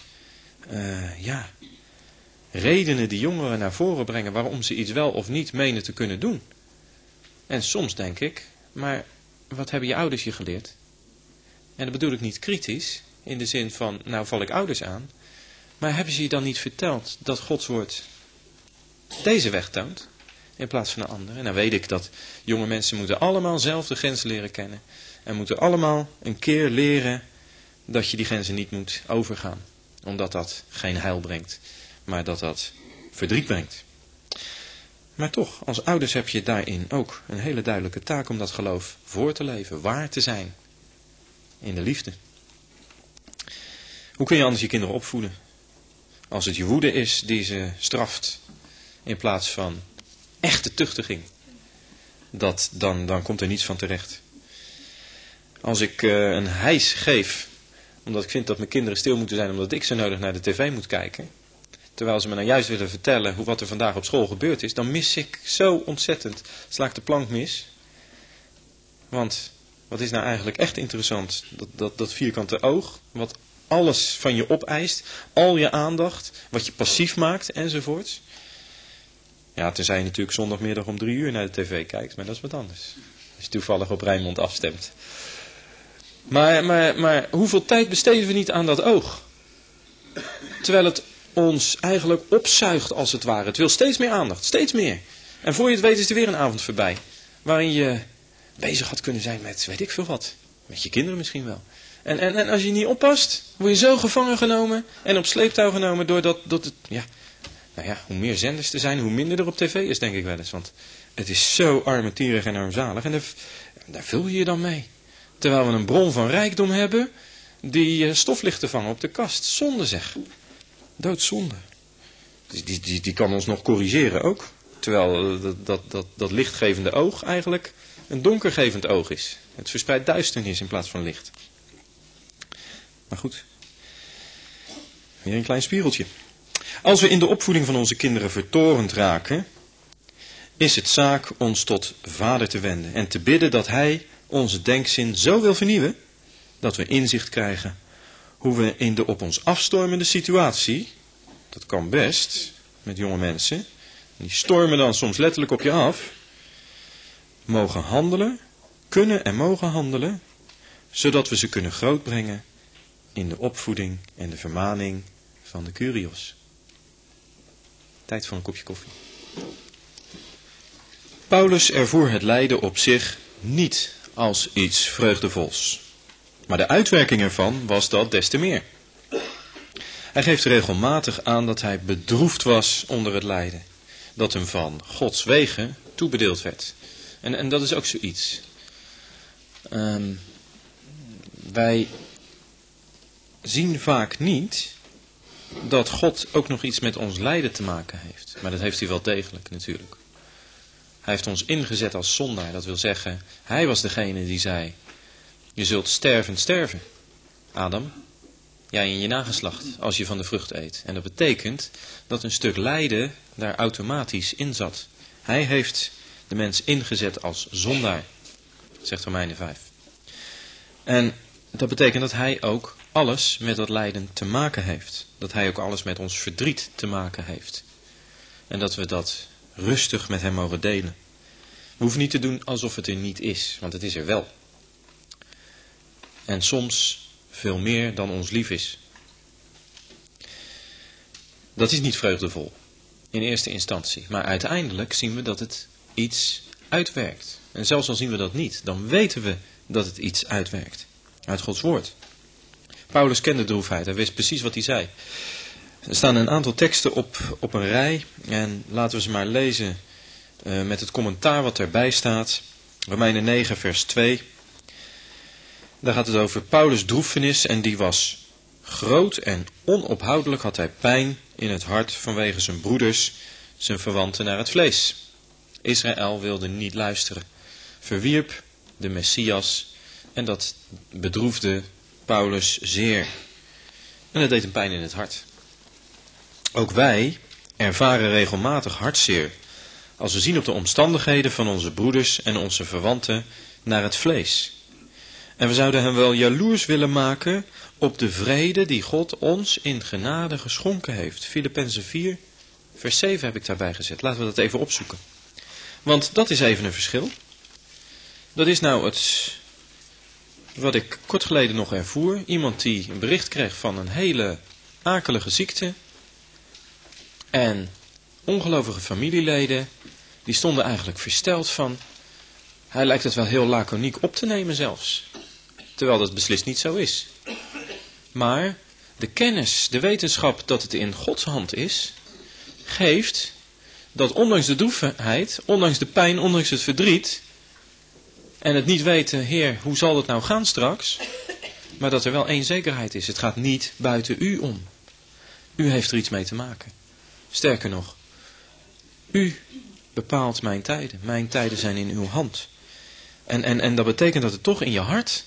redenen die jongeren naar voren brengen waarom ze iets wel of niet menen te kunnen doen. En soms denk ik, maar wat hebben je ouders je geleerd? En dat bedoel ik niet kritisch, in de zin van, nou val ik ouders aan. Maar hebben ze je dan niet verteld dat Gods woord deze weg toont? In plaats van een andere. En dan weet ik dat jonge mensen moeten allemaal zelf de grenzen leren kennen. En moeten allemaal een keer leren dat je die grenzen niet moet overgaan. Omdat dat geen heil brengt. Maar dat dat verdriet brengt. Maar toch, als ouders heb je daarin ook een hele duidelijke taak om dat geloof voor te leven. Waar te zijn. In de liefde. Hoe kun je anders je kinderen opvoeden? Als het je woede is die ze straft. In plaats van echte tuchtiging. Dan komt er niets van terecht. Als ik een hijs geef. Omdat ik vind dat mijn kinderen stil moeten zijn. Omdat ik zo nodig naar de tv moet kijken. Terwijl ze me nou juist willen vertellen wat er vandaag op school gebeurd is. Dan mis ik zo ontzettend. Sla ik de plank mis. Want wat is nou eigenlijk echt interessant? Dat vierkante oog. Wat alles van je opeist. Al je aandacht. Wat je passief maakt enzovoorts. Ja, tenzij je natuurlijk zondagmiddag om 3 uur naar de tv kijkt. Maar dat is wat anders. Als je toevallig op Rijnmond afstemt. Maar hoeveel tijd besteden we niet aan dat oog? Terwijl het ons eigenlijk opzuigt als het ware. Het wil steeds meer aandacht. Steeds meer. En voor je het weet is er weer een avond voorbij. Waarin je bezig had kunnen zijn met weet ik veel wat. Met je kinderen misschien wel. En als je niet oppast, word je zo gevangen genomen. En op sleeptouw genomen doordat het... Ja, nou ja, hoe meer zenders er zijn, hoe minder er op tv is, denk ik wel eens. Want het is zo armetierig en armzalig. En daar vul je je dan mee. Terwijl we een bron van rijkdom hebben die stof ligt te vangen op de kast. Zonde zeg. Doodzonde. Die kan ons nog corrigeren ook. Terwijl dat lichtgevende oog eigenlijk een donkergevend oog is. Het verspreidt duisternis in plaats van licht. Maar goed. Weer een klein spiegeltje. Als we in de opvoeding van onze kinderen vertorend raken, is het zaak ons tot Vader te wenden en te bidden dat Hij onze denkzin zo wil vernieuwen, dat we inzicht krijgen hoe we in de op ons afstormende situatie, dat kan best met jonge mensen, die stormen dan soms letterlijk op je af, mogen handelen, kunnen en mogen handelen, zodat we ze kunnen grootbrengen in de opvoeding en de vermaning van de Kyrios. Tijd voor een kopje koffie. Paulus ervoer het lijden op zich niet als iets vreugdevols. Maar de uitwerking ervan was dat des te meer. Hij geeft regelmatig aan dat hij bedroefd was onder het lijden. Dat hem van Gods wegen toebedeeld werd. En dat is ook zoiets. Wij zien vaak niet dat God ook nog iets met ons lijden te maken heeft. Maar dat heeft hij wel degelijk natuurlijk. Hij heeft ons ingezet als zondaar. Dat wil zeggen, hij was degene die zei, je zult sterven, Adam. Jij en je nageslacht, als je van de vrucht eet. En dat betekent dat een stuk lijden daar automatisch in zat. Hij heeft de mens ingezet als zondaar, zegt Romeinen 5. En dat betekent dat hij ook alles met dat lijden te maken heeft. Dat hij ook alles met ons verdriet te maken heeft. En dat we dat rustig met hem mogen delen. We hoeven niet te doen alsof het er niet is, want het is er wel. En soms veel meer dan ons lief is. Dat is niet vreugdevol, in eerste instantie. Maar uiteindelijk zien we dat het iets uitwerkt. En zelfs al zien we dat niet, dan weten we dat het iets uitwerkt. Uit Gods woord. Paulus kende droefheid, hij wist precies wat hij zei. Er staan een aantal teksten op een rij. En laten we ze maar lezen met het commentaar wat erbij staat. Romeinen 9 vers 2. Daar gaat het over Paulus' droefenis en die was groot en onophoudelijk had hij pijn in het hart vanwege zijn broeders, zijn verwanten naar het vlees. Israël wilde niet luisteren, verwierp de Messias en dat bedroefde Paulus zeer. En dat deed hem pijn in het hart. Ook wij ervaren regelmatig hartzeer als we zien op de omstandigheden van onze broeders en onze verwanten naar het vlees. En we zouden hem wel jaloers willen maken op de vrede die God ons in genade geschonken heeft. Filippenzen 4, vers 7 heb ik daarbij gezet. Laten we dat even opzoeken. Want dat is even een verschil. Dat is nou het wat ik kort geleden nog ervoer. Iemand die een bericht kreeg van een hele akelige ziekte. En ongelovige familieleden, die stonden eigenlijk versteld van. Hij lijkt het wel heel laconiek op te nemen zelfs. Terwijl dat beslist niet zo is. Maar de kennis, de wetenschap dat het in Gods hand is, geeft dat ondanks de droefheid, ondanks de pijn, ondanks het verdriet, en het niet weten, Heer, hoe zal het nou gaan straks, maar dat er wel één zekerheid is, het gaat niet buiten u om. U heeft er iets mee te maken. Sterker nog, u bepaalt mijn tijden. Mijn tijden zijn in uw hand. En dat betekent dat het toch in je hart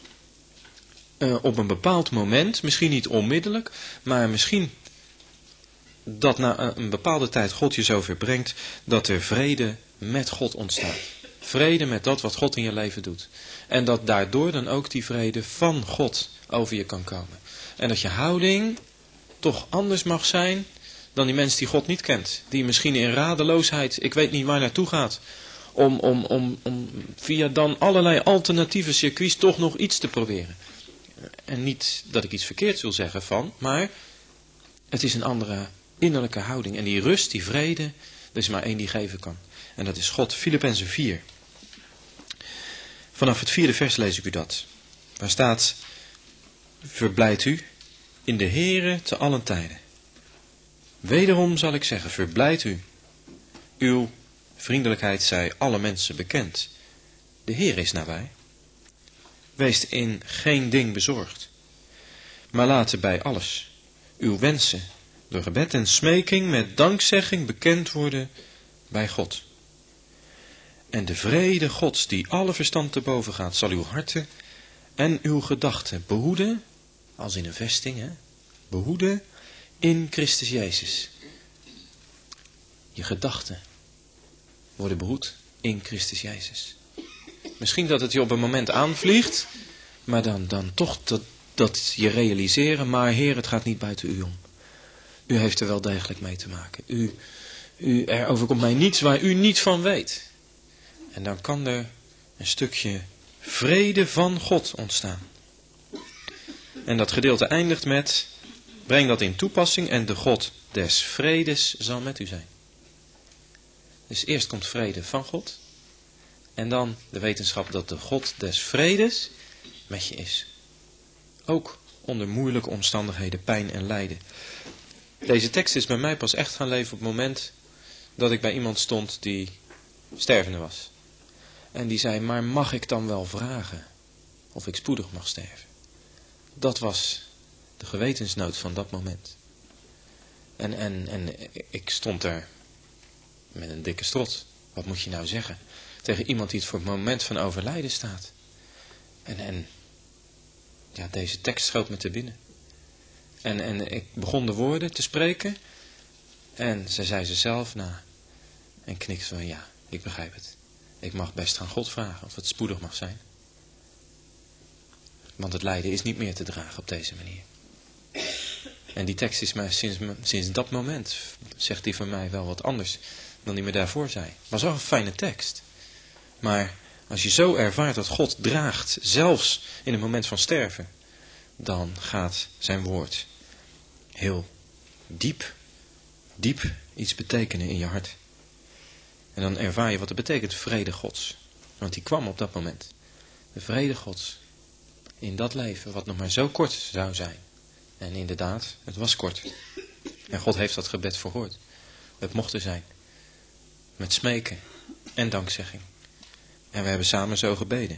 op een bepaald moment, misschien niet onmiddellijk, maar misschien dat na een bepaalde tijd God je zover brengt dat er vrede met God ontstaat. Vrede met dat wat God in je leven doet. En dat daardoor dan ook die vrede van God over je kan komen. En dat je houding toch anders mag zijn dan die mens die God niet kent. Die misschien in radeloosheid, ik weet niet waar naartoe gaat. Om via dan allerlei alternatieve circuits toch nog iets te proberen. En niet dat ik iets verkeerds wil zeggen van, maar het is een andere innerlijke houding. En die rust, die vrede, er is maar één die geven kan. En dat is God. Filippenzen 4. Vanaf het 4e vers lees ik u dat. Waar staat, verblijdt u in de Heere te allen tijden. Wederom zal ik zeggen, verblijdt u. Uw vriendelijkheid zij alle mensen bekend. De Heer is nabij. Wees in geen ding bezorgd. Maar laten bij alles uw wensen door gebed en smeking met dankzegging bekend worden bij God. En de vrede Gods die alle verstand te boven gaat, zal uw harten en uw gedachten behoeden, als in een vesting, behoeden in Christus Jezus. Je gedachten worden behoed in Christus Jezus. Misschien dat het je op een moment aanvliegt, maar dan toch dat je realiseren, maar Heer, het gaat niet buiten u om. U heeft er wel degelijk mee te maken. Er overkomt mij niets waar u niet van weet. En dan kan er een stukje vrede van God ontstaan. En dat gedeelte eindigt met: breng dat in toepassing en de God des vredes zal met u zijn. Dus eerst komt vrede van God. En dan de wetenschap dat de God des vredes met je is. Ook onder moeilijke omstandigheden, pijn en lijden. Deze tekst is bij mij pas echt gaan leven op het moment dat ik bij iemand stond die stervende was. En die zei: maar mag ik dan wel vragen of ik spoedig mag sterven? Dat was de gewetensnood van dat moment. En ik stond daar met een dikke strot. Wat moet je nou zeggen tegen iemand die het voor het moment van overlijden staat? En deze tekst schoot me te binnen. En ik begon de woorden te spreken. En ze zei ze zelf na. En knikte van: ja, ik begrijp het. Ik mag best aan God vragen of het spoedig mag zijn. Want het lijden is niet meer te dragen op deze manier. En die tekst is maar sinds dat moment, zegt die van mij wel wat anders dan die me daarvoor zei. Was wel een fijne tekst. Maar als je zo ervaart dat God draagt, zelfs in het moment van sterven, dan gaat zijn woord heel diep iets betekenen in je hart. En dan ervaar je wat het betekent, vrede Gods. Want die kwam op dat moment. De vrede Gods. In dat leven, wat nog maar zo kort zou zijn. En inderdaad, het was kort. En God heeft dat gebed verhoord. Het mocht er zijn. Met smeken en dankzegging. En we hebben samen zo gebeden.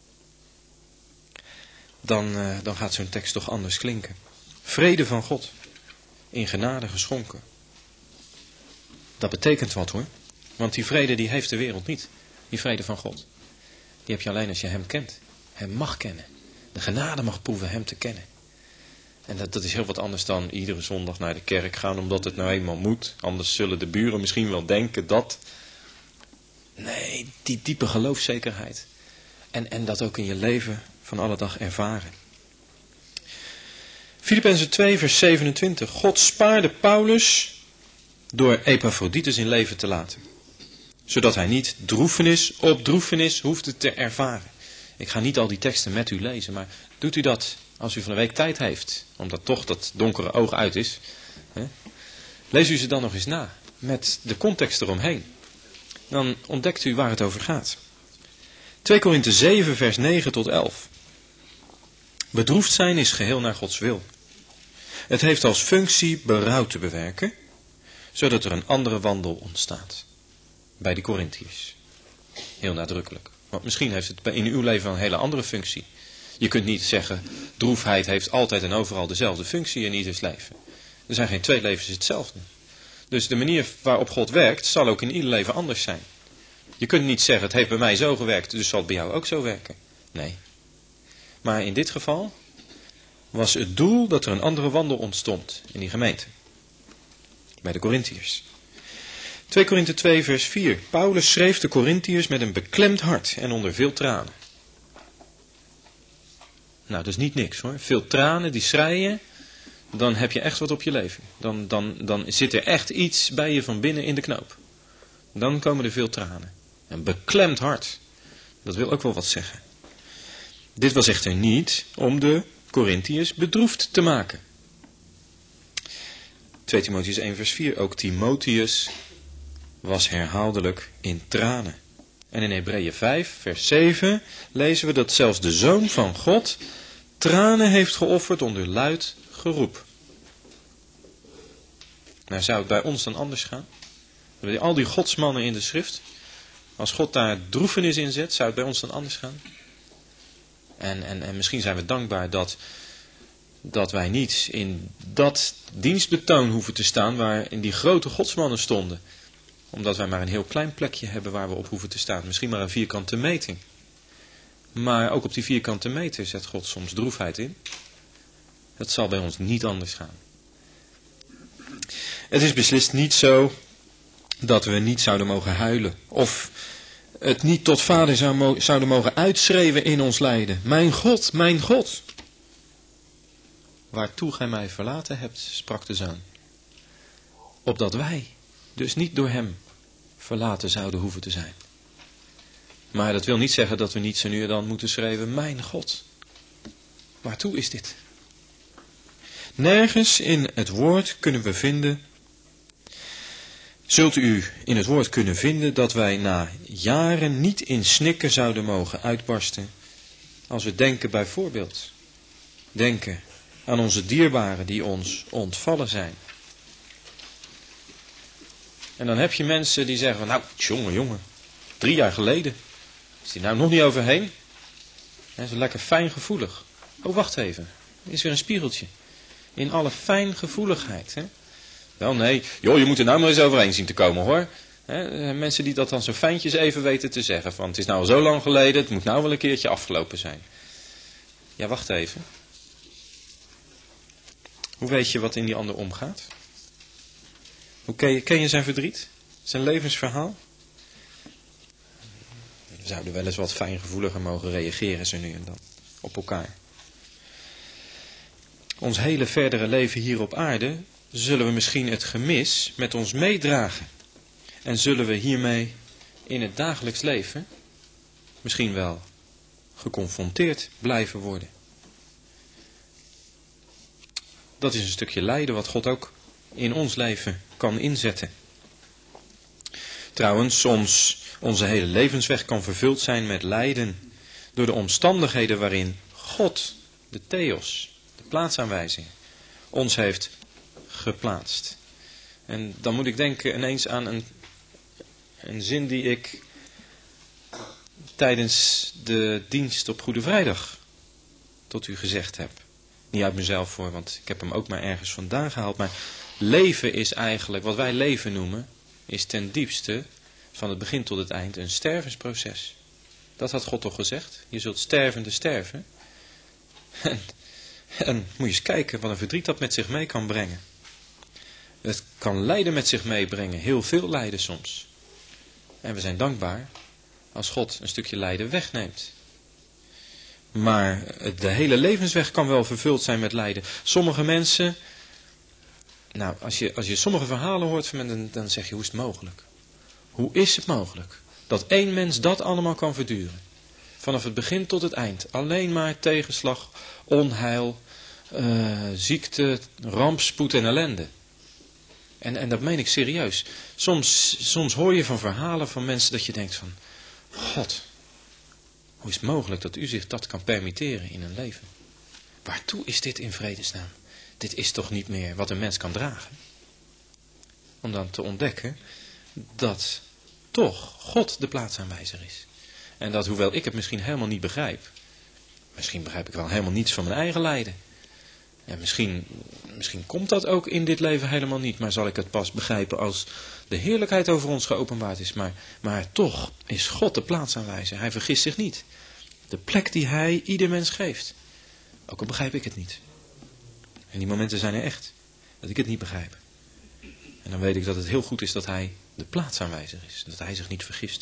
Dan gaat zo'n tekst toch anders klinken. Vrede van God. In genade geschonken. Dat betekent wat hoor. Want die vrede die heeft de wereld niet. Die vrede van God. Die heb je alleen als je hem kent. Hem mag kennen. De genade mag proeven hem te kennen. En dat is heel wat anders dan iedere zondag naar de kerk gaan omdat het nou eenmaal moet. Anders zullen de buren misschien wel denken dat. Nee, die diepe geloofszekerheid. En dat ook in je leven van alle dag ervaren. Filippenzen 2 vers 27. God spaarde Paulus door Epaphroditus in leven te laten. Zodat hij niet droefenis op droefenis hoefde te ervaren. Ik ga niet al die teksten met u lezen, maar doet u dat als u van een week tijd heeft. Omdat toch dat donkere oog uit is. Lees u ze dan nog eens na. Met de context eromheen. Dan ontdekt u waar het over gaat. 2 Korinthe 7 vers 9 tot 11. Bedroefd zijn is geheel naar Gods wil. Het heeft als functie berouw te bewerken. Zodat er een andere wandel ontstaat. Bij de Korinthiërs. Heel nadrukkelijk. Want misschien heeft het in uw leven een hele andere functie. Je kunt niet zeggen, droefheid heeft altijd en overal dezelfde functie in ieders leven. Er zijn geen twee levens hetzelfde. Dus de manier waarop God werkt, zal ook in ieder leven anders zijn. Je kunt niet zeggen, het heeft bij mij zo gewerkt, dus zal het bij jou ook zo werken. Nee. Maar in dit geval was het doel dat er een andere wandel ontstond in die gemeente. Bij de Korinthiërs. 2 Korinthe 2 vers 4. Paulus schreef de Korinthiërs met een beklemd hart en onder veel tranen. Nou, dat is niet niks hoor. Veel tranen die schreien, dan heb je echt wat op je leven. Dan zit er echt iets bij je van binnen in de knoop. Dan komen er veel tranen. Een beklemd hart. Dat wil ook wel wat zeggen. Dit was echter niet om de Korinthiërs bedroefd te maken. 2 Timotheüs 1 vers 4. Ook Timotheus was herhaaldelijk in tranen. En in Hebreeën 5 vers 7 lezen we dat zelfs de Zoon van God tranen heeft geofferd onder luid geroep. Nou, zou het bij ons dan anders gaan? Al die godsmannen in de schrift, als God daar droefenis in zet, zou het bij ons dan anders gaan? En misschien zijn we dankbaar dat wij niet in dat dienstbetoon hoeven te staan waarin die grote godsmannen stonden. Omdat wij maar een heel klein plekje hebben waar we op hoeven te staan. Misschien maar een vierkante meting. Maar ook op die vierkante meter zet God soms droefheid in. Dat zal bij ons niet anders gaan. Het is beslist niet zo dat we niet zouden mogen huilen. Of het niet tot Vader zouden mogen uitschreeuwen in ons lijden. Mijn God, mijn God. Waartoe gij mij verlaten hebt, sprak de Zoon. Opdat wij dus niet door hem verlaten zouden hoeven te zijn. Maar dat wil niet zeggen dat we niet zo nu en dan moeten schreeuwen, mijn God. Waartoe is dit? Nergens in het woord kunnen we vinden, zult u in het woord kunnen vinden dat wij na jaren niet in snikken zouden mogen uitbarsten. Als we denken aan onze dierbaren die ons ontvallen zijn. En dan heb je mensen die zeggen, nou jongen, 3 jaar geleden, is die nou nog niet overheen? Dat is lekker fijngevoelig. Oh, wacht even, er is weer een spiegeltje. In alle fijngevoeligheid. Hè? Wel nee, joh, je moet er nou maar eens overheen zien te komen hoor. Hè? Mensen die dat dan zo fijntjes even weten te zeggen. Van het is nou al zo lang geleden, het moet nou wel een keertje afgelopen zijn. Ja, wacht even. Hoe weet je wat in die ander omgaat? Hoe ken je zijn verdriet? Zijn levensverhaal? We zouden wel eens wat fijngevoeliger mogen reageren zo nu en dan. Op elkaar. Ons hele verdere leven hier op aarde zullen we misschien het gemis met ons meedragen. En zullen we hiermee in het dagelijks leven misschien wel geconfronteerd blijven worden. Dat is een stukje lijden wat God ook in ons leven kan inzetten. Trouwens, onze hele levensweg kan vervuld zijn met lijden door de omstandigheden waarin God, de Theos, de plaatsaanwijzing, ons heeft geplaatst. En dan moet ik denken ineens aan een zin die ik tijdens de dienst op Goede Vrijdag tot u gezegd heb. Niet uit mezelf voor, want ik heb hem ook maar ergens vandaan gehaald. Maar leven is eigenlijk, wat wij leven noemen, is ten diepste van het begin tot het eind een stervensproces. Dat had God toch gezegd? Je zult stervende sterven. En moet je eens kijken wat een verdriet dat met zich mee kan brengen. Het kan lijden met zich meebrengen, heel veel lijden soms. En we zijn dankbaar als God een stukje lijden wegneemt. Maar de hele levensweg kan wel vervuld zijn met lijden. Sommige mensen, nou als je sommige verhalen hoort van mensen, dan zeg je, hoe is het mogelijk? Hoe is het mogelijk dat één mens dat allemaal kan verduren? Vanaf het begin tot het eind. Alleen maar tegenslag, onheil, ziekte, rampspoed en ellende. En dat meen ik serieus. Soms hoor je van verhalen van mensen dat je denkt van, God, hoe is het mogelijk dat u zich dat kan permitteren in een leven? Waartoe is dit in vredesnaam? Dit is toch niet meer wat een mens kan dragen? Om dan te ontdekken dat toch God de plaatsaanwijzer is. En dat hoewel ik het misschien helemaal niet begrijp, misschien begrijp ik wel helemaal niets van mijn eigen lijden. En misschien komt dat ook in dit leven helemaal niet, maar zal ik het pas begrijpen als de heerlijkheid over ons geopenbaard is. Maar toch is God de plaatsaanwijzer. Hij vergist zich niet. De plek die hij ieder mens geeft. Ook al begrijp ik het niet. En die momenten zijn er echt. Dat ik het niet begrijp. En dan weet ik dat het heel goed is dat hij de plaatsaanwijzer is. Dat hij zich niet vergist.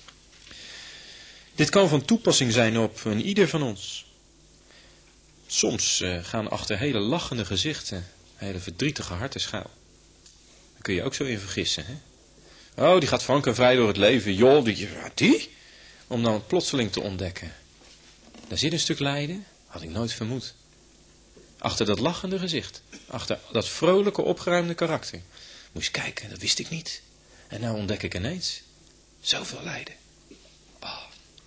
Dit kan van toepassing zijn op een ieder van ons. Soms gaan achter hele lachende gezichten hele verdrietige harten schuil. Daar kun je ook zo in vergissen. Hè? Oh, die gaat frank en vrij door het leven. Joh, die? Om dan plotseling te ontdekken. Daar zit een stuk lijden. Had ik nooit vermoed. Achter dat lachende gezicht. Achter dat vrolijke opgeruimde karakter. Moest kijken, dat wist ik niet. En nou ontdek ik ineens. Zoveel lijden. Oh.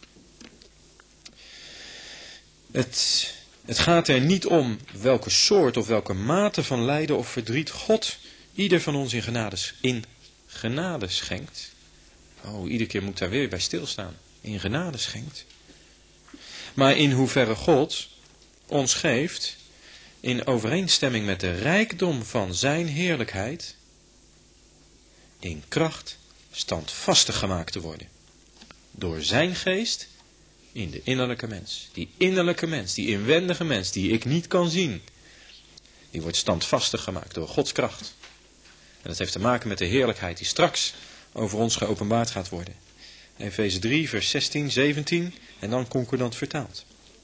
Het gaat er niet om welke soort of welke mate van lijden of verdriet God ieder van ons in genade schenkt. Oh, iedere keer moet ik daar weer bij stilstaan. In genade schenkt. Maar in hoeverre God ons geeft, in overeenstemming met de rijkdom van zijn heerlijkheid, in kracht standvastig gemaakt te worden. Door zijn geest in de innerlijke mens. Die innerlijke mens, die inwendige mens, die ik niet kan zien. Die wordt standvastig gemaakt door Gods kracht. En dat heeft te maken met de heerlijkheid die straks over ons geopenbaard gaat worden. Efeze 3, vers 16, 17 en dan concordant vertaald.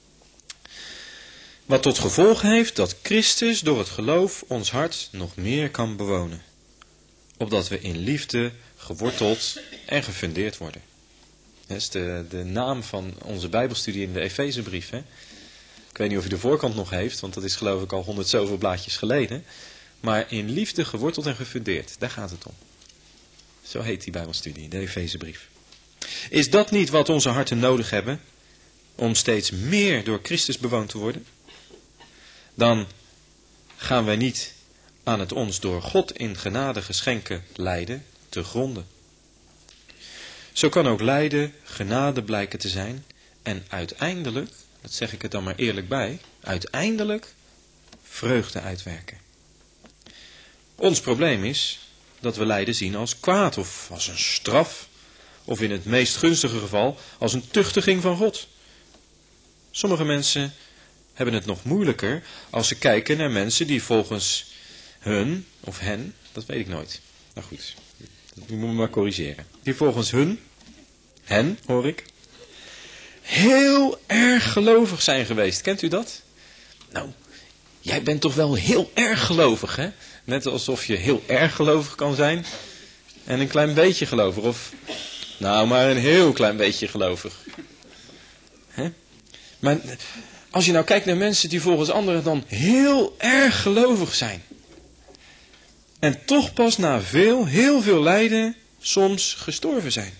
Wat tot gevolg heeft dat Christus door het geloof ons hart nog meer kan bewonen. Opdat we in liefde geworteld en gefundeerd worden. Dat is de naam van onze Bijbelstudie in de Efezebrief. Hè? Ik weet niet of u de voorkant nog heeft, want dat is geloof ik al 100 zoveel blaadjes geleden. Maar in liefde geworteld en gefundeerd, daar gaat het om. Zo heet die Bijbelstudie, de Efezebrief. Is dat niet wat onze harten nodig hebben? Om steeds meer door Christus bewoond te worden? Dan gaan wij niet aan het ons door God in genade geschenken lijden te gronden. Zo kan ook lijden genade blijken te zijn en uiteindelijk, dat zeg ik er dan maar eerlijk bij, uiteindelijk vreugde uitwerken. Ons probleem is dat we lijden zien als kwaad of als een straf, of in het meest gunstige geval als een tuchtiging van God. Sommige mensen hebben het nog moeilijker als ze kijken naar mensen die volgens hun, of hen, dat weet ik nooit. Nou goed, dat moet me maar corrigeren. Die volgens hen hoor ik, heel erg gelovig zijn geweest. Kent u dat? Nou, jij bent toch wel heel erg gelovig, hè? Net alsof je heel erg gelovig kan zijn en een klein beetje gelovig. Of, nou, maar een heel klein beetje gelovig. Hè? Maar als je nou kijkt naar mensen die volgens anderen dan heel erg gelovig zijn. En toch pas na heel veel lijden soms gestorven zijn.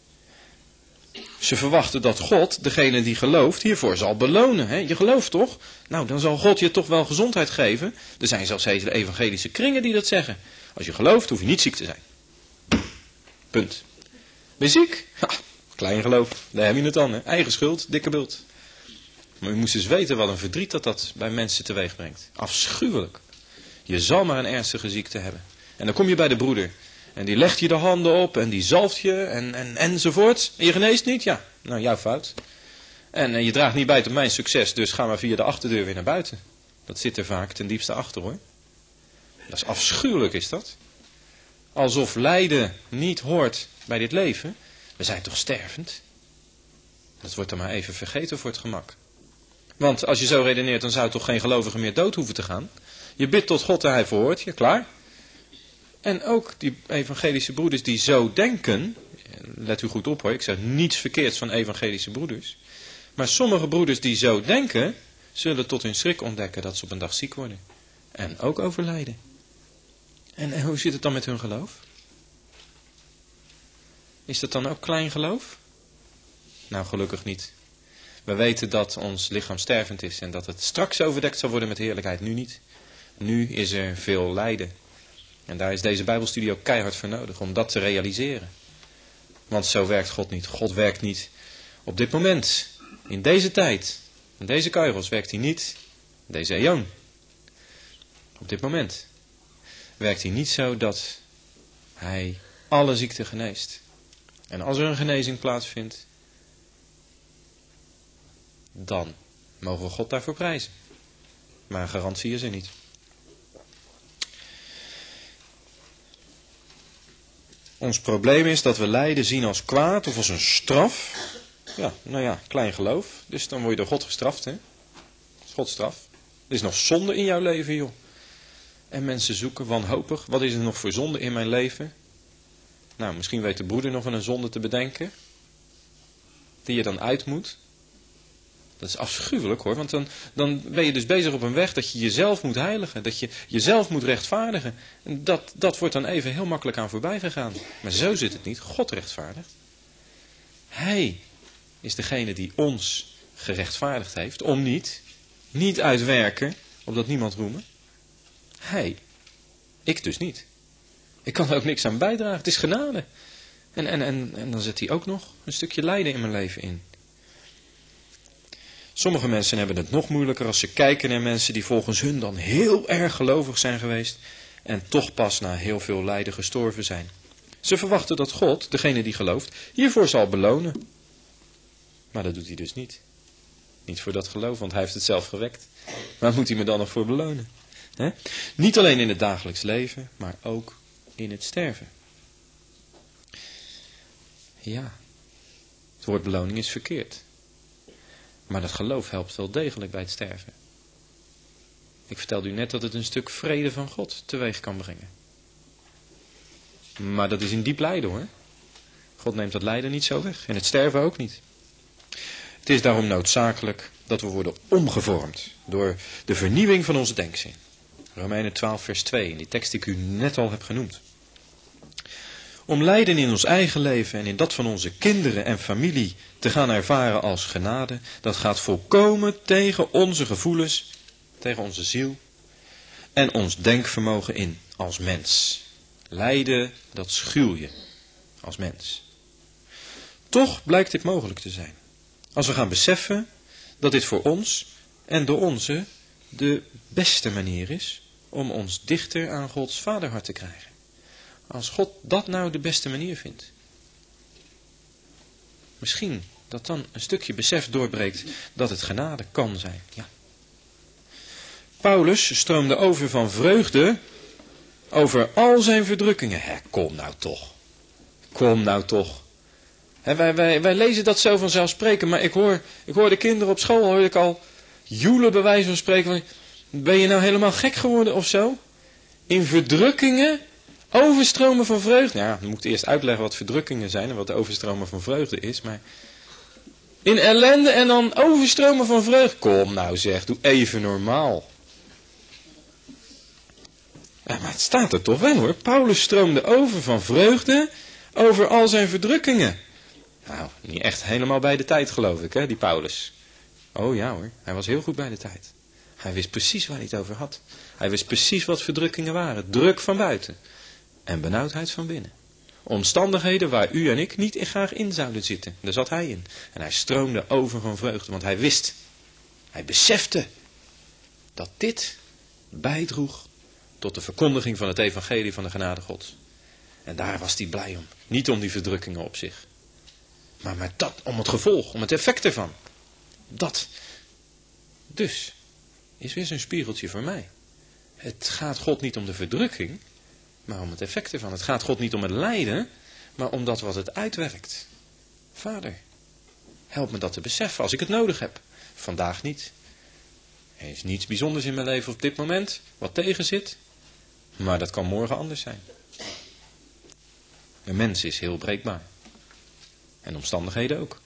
Ze verwachten dat God, degene die gelooft, hiervoor zal belonen. Hè? Je gelooft toch? Nou, dan zal God je toch wel gezondheid geven. Er zijn zelfs hele evangelische kringen die dat zeggen. Als je gelooft, hoef je niet ziek te zijn. Punt. Ben je ziek? Ha, klein geloof. Daar heb je het dan. Hè? Eigen schuld, dikke bult. Maar u moest eens weten wat een verdriet dat bij mensen teweeg brengt. Afschuwelijk. Je zal maar een ernstige ziekte hebben. En dan kom je bij de broeder. En die legt je de handen op en die zalft je enzovoort. En je geneest niet? Ja, nou jouw fout. En je draagt niet bij tot mijn succes, dus ga maar via de achterdeur weer naar buiten. Dat zit er vaak ten diepste achter hoor. Dat is afschuwelijk is dat. Alsof lijden niet hoort bij dit leven. We zijn toch stervend? Dat wordt dan maar even vergeten voor het gemak. Want als je zo redeneert, dan zou toch geen gelovige meer dood hoeven te gaan. Je bidt tot God en hij verhoort je, klaar. En ook die evangelische broeders die zo denken, let u goed op hoor, ik zeg niets verkeerds van evangelische broeders. Maar sommige broeders die zo denken, zullen tot hun schrik ontdekken dat ze op een dag ziek worden. En ook overlijden. En hoe zit het dan met hun geloof? Is dat dan ook klein geloof? Nou, gelukkig niet. We weten dat ons lichaam stervend is en dat het straks overdekt zal worden met heerlijkheid. Nu niet. Nu is er veel lijden. En daar is deze Bijbelstudie ook keihard voor nodig om dat te realiseren. Want zo werkt God niet. God werkt niet op dit moment, in deze tijd, in deze kairos werkt hij niet, in deze eon. Op dit moment werkt hij niet zo dat hij alle ziekten geneest. En als er een genezing plaatsvindt, dan mogen we God daarvoor prijzen. Maar een garantie is er niet. Ons probleem is dat we lijden zien als kwaad of als een straf. Ja, nou ja, klein geloof. Dus dan word je door God gestraft, hè. Dat is Gods straf. Er is nog zonde in jouw leven, joh. En mensen zoeken wanhopig. Wat is er nog voor zonde in mijn leven? Nou, misschien weet de broeder nog een zonde te bedenken. Die je dan uit moet. Dat is afschuwelijk hoor, want dan ben je dus bezig op een weg dat je jezelf moet heiligen. Dat je jezelf moet rechtvaardigen. En dat wordt dan even heel makkelijk aan voorbij gegaan. Maar zo zit het niet. God rechtvaardigt. Hij is degene die ons gerechtvaardigd heeft. Om niet uitwerken, opdat niemand roemen. Hij. Ik dus niet. Ik kan er ook niks aan bijdragen. Het is genade. En dan zet hij ook nog een stukje lijden in mijn leven in. Sommige mensen hebben het nog moeilijker als ze kijken naar mensen die volgens hun dan heel erg gelovig zijn geweest en toch pas na heel veel lijden gestorven zijn. Ze verwachten dat God, degene die gelooft, hiervoor zal belonen. Maar dat doet hij dus niet. Niet voor dat geloof, want hij heeft het zelf gewekt. Waar moet hij me dan nog voor belonen? He? Niet alleen in het dagelijks leven, maar ook in het sterven. Ja, het woord beloning is verkeerd. Maar dat geloof helpt wel degelijk bij het sterven. Ik vertelde u net dat het een stuk vrede van God teweeg kan brengen. Maar dat is in diep lijden hoor. God neemt dat lijden niet zo weg. En het sterven ook niet. Het is daarom noodzakelijk dat we worden omgevormd door de vernieuwing van onze denkzin. Romeinen 12 vers 2, in die tekst die ik u net al heb genoemd. Om lijden in ons eigen leven en in dat van onze kinderen en familie te gaan ervaren als genade, dat gaat volkomen tegen onze gevoelens, tegen onze ziel en ons denkvermogen in als mens. Lijden, dat schuw je als mens. Toch blijkt dit mogelijk te zijn. Als we gaan beseffen dat dit voor ons en door onze de beste manier is om ons dichter aan Gods vaderhart te krijgen. Als God dat nou de beste manier vindt. Misschien dat dan een stukje besef doorbreekt dat het genade kan zijn. Ja. Paulus stroomde over van vreugde over al zijn verdrukkingen. Kom nou toch. Kom nou toch. Wij lezen dat zo vanzelfsprekend, maar ik hoor de kinderen op school, hoorde ik al joelen bij wijze van spreken. Ben je nou helemaal gek geworden of zo? In verdrukkingen overstromen van vreugde. Ja, dan moet ik eerst uitleggen wat verdrukkingen zijn en wat overstromen van vreugde is. Maar in ellende en dan overstromen van vreugde. Kom nou zeg, doe even normaal. Ja, maar het staat er toch wel hoor. Paulus stroomde over van vreugde over al zijn verdrukkingen. Nou, niet echt helemaal bij de tijd geloof ik, hè, die Paulus. Oh ja hoor, hij was heel goed bij de tijd. Hij wist precies waar hij het over had. Hij wist precies wat verdrukkingen waren. Druk van buiten en benauwdheid van binnen. Omstandigheden waar u en ik niet graag in zouden zitten. Daar zat hij in. En hij stroomde over van vreugde, want hij wist, hij besefte dat dit bijdroeg tot de verkondiging van het evangelie van de genade Gods. En daar was hij blij om. Niet om die verdrukkingen op zich. Maar dat, om het gevolg, om het effect ervan. Dat. Dus, is weer zo'n spiegeltje voor mij. Het gaat God niet om de verdrukking, maar om het effect ervan. Het gaat God niet om het lijden, maar om dat wat het uitwerkt. Vader, help me dat te beseffen als ik het nodig heb. Vandaag niet. Er is niets bijzonders in mijn leven op dit moment, wat tegen zit. Maar dat kan morgen anders zijn. Een mens is heel breekbaar. En omstandigheden ook.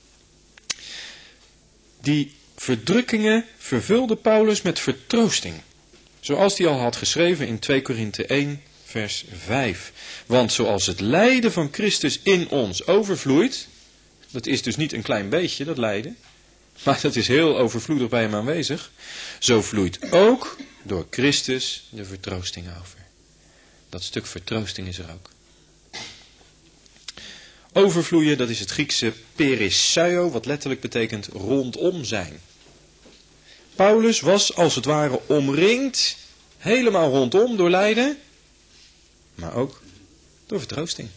Die verdrukkingen vervulde Paulus met vertroosting. Zoals hij al had geschreven in 2 Korinthe 1 vers 5. Want zoals het lijden van Christus in ons overvloeit. Dat is dus niet een klein beetje, dat lijden. Maar dat is heel overvloedig bij hem aanwezig. Zo vloeit ook door Christus de vertroosting over. Dat stuk vertroosting is er ook. Overvloeien, dat is het Griekse perissuio, wat letterlijk betekent rondom zijn. Paulus was als het ware omringd, helemaal rondom door lijden, maar ook door vertroosting.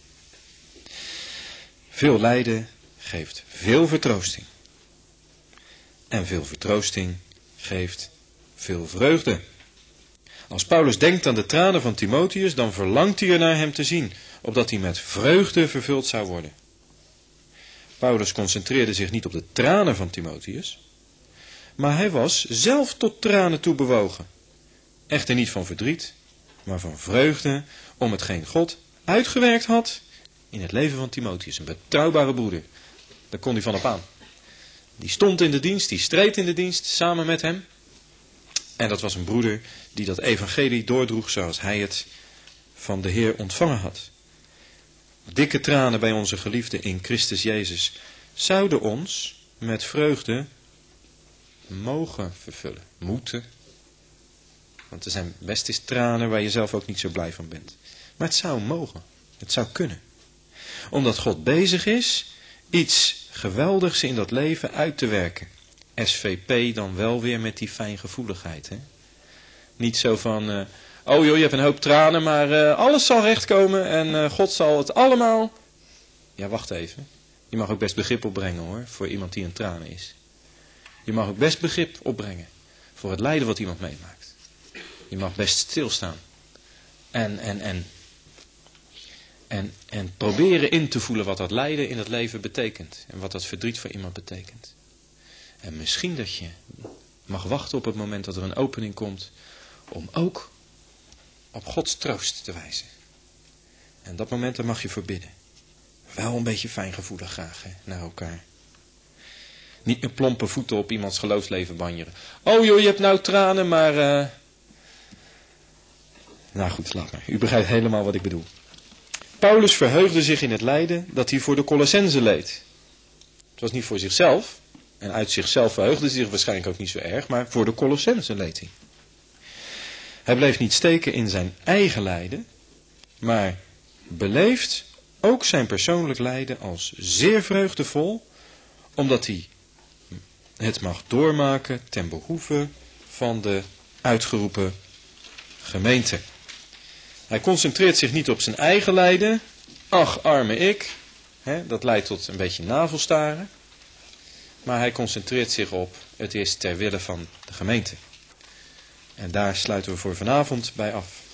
Veel lijden geeft veel vertroosting. En veel vertroosting geeft veel vreugde. Als Paulus denkt aan de tranen van Timotheus, dan verlangt hij er naar hem te zien, opdat hij met vreugde vervuld zou worden. Paulus concentreerde zich niet op de tranen van Timotheus, maar hij was zelf tot tranen toe bewogen. Echter niet van verdriet, maar van vreugde om hetgeen God uitgewerkt had in het leven van Timotheus. Een betrouwbare broeder. Daar kon hij van op aan. Die stond in de dienst, die streed in de dienst samen met hem. En dat was een broeder die dat evangelie doordroeg zoals hij het van de Heer ontvangen had. Dikke tranen bij onze geliefde in Christus Jezus zouden ons met vreugde mogen vervullen. Moeten. Want er zijn best eens tranen waar je zelf ook niet zo blij van bent. Maar het zou mogen. Het zou kunnen. Omdat God bezig is iets geweldigs in dat leven uit te werken. SVP dan wel weer met die fijngevoeligheid. Hè? Niet zo van, oh joh, je hebt een hoop tranen, maar alles zal rechtkomen en God zal het allemaal. Ja, wacht even. Je mag ook best begrip opbrengen hoor, voor iemand die in tranen is. Je mag ook best begrip opbrengen voor het lijden wat iemand meemaakt. Je mag best stilstaan. En proberen in te voelen wat dat lijden in het leven betekent. En wat dat verdriet voor iemand betekent. En misschien dat je mag wachten op het moment dat er een opening komt. Om ook op Gods troost te wijzen. En dat moment daar mag je voor bidden. Wel een beetje fijngevoelig graag hè, naar elkaar. Niet met plompe voeten op iemands geloofsleven banjeren. Oh joh, je hebt nou tranen, maar... Nou goed, laat maar. U begrijpt helemaal wat ik bedoel. Paulus verheugde zich in het lijden dat hij voor de Colossenzen leed. Het was niet voor zichzelf. En uit zichzelf verheugde hij zich waarschijnlijk ook niet zo erg. Maar voor de Colossenzen leed hij. Hij bleef niet steken in zijn eigen lijden. Maar beleeft ook zijn persoonlijk lijden als zeer vreugdevol. Omdat hij het mag doormaken ten behoeve van de uitgeroepen gemeente. Hij concentreert zich niet op zijn eigen lijden. Ach, arme ik. Dat leidt tot een beetje navelstaren. Maar hij concentreert zich op, het is ter wille van de gemeente. En daar sluiten we voor vanavond bij af.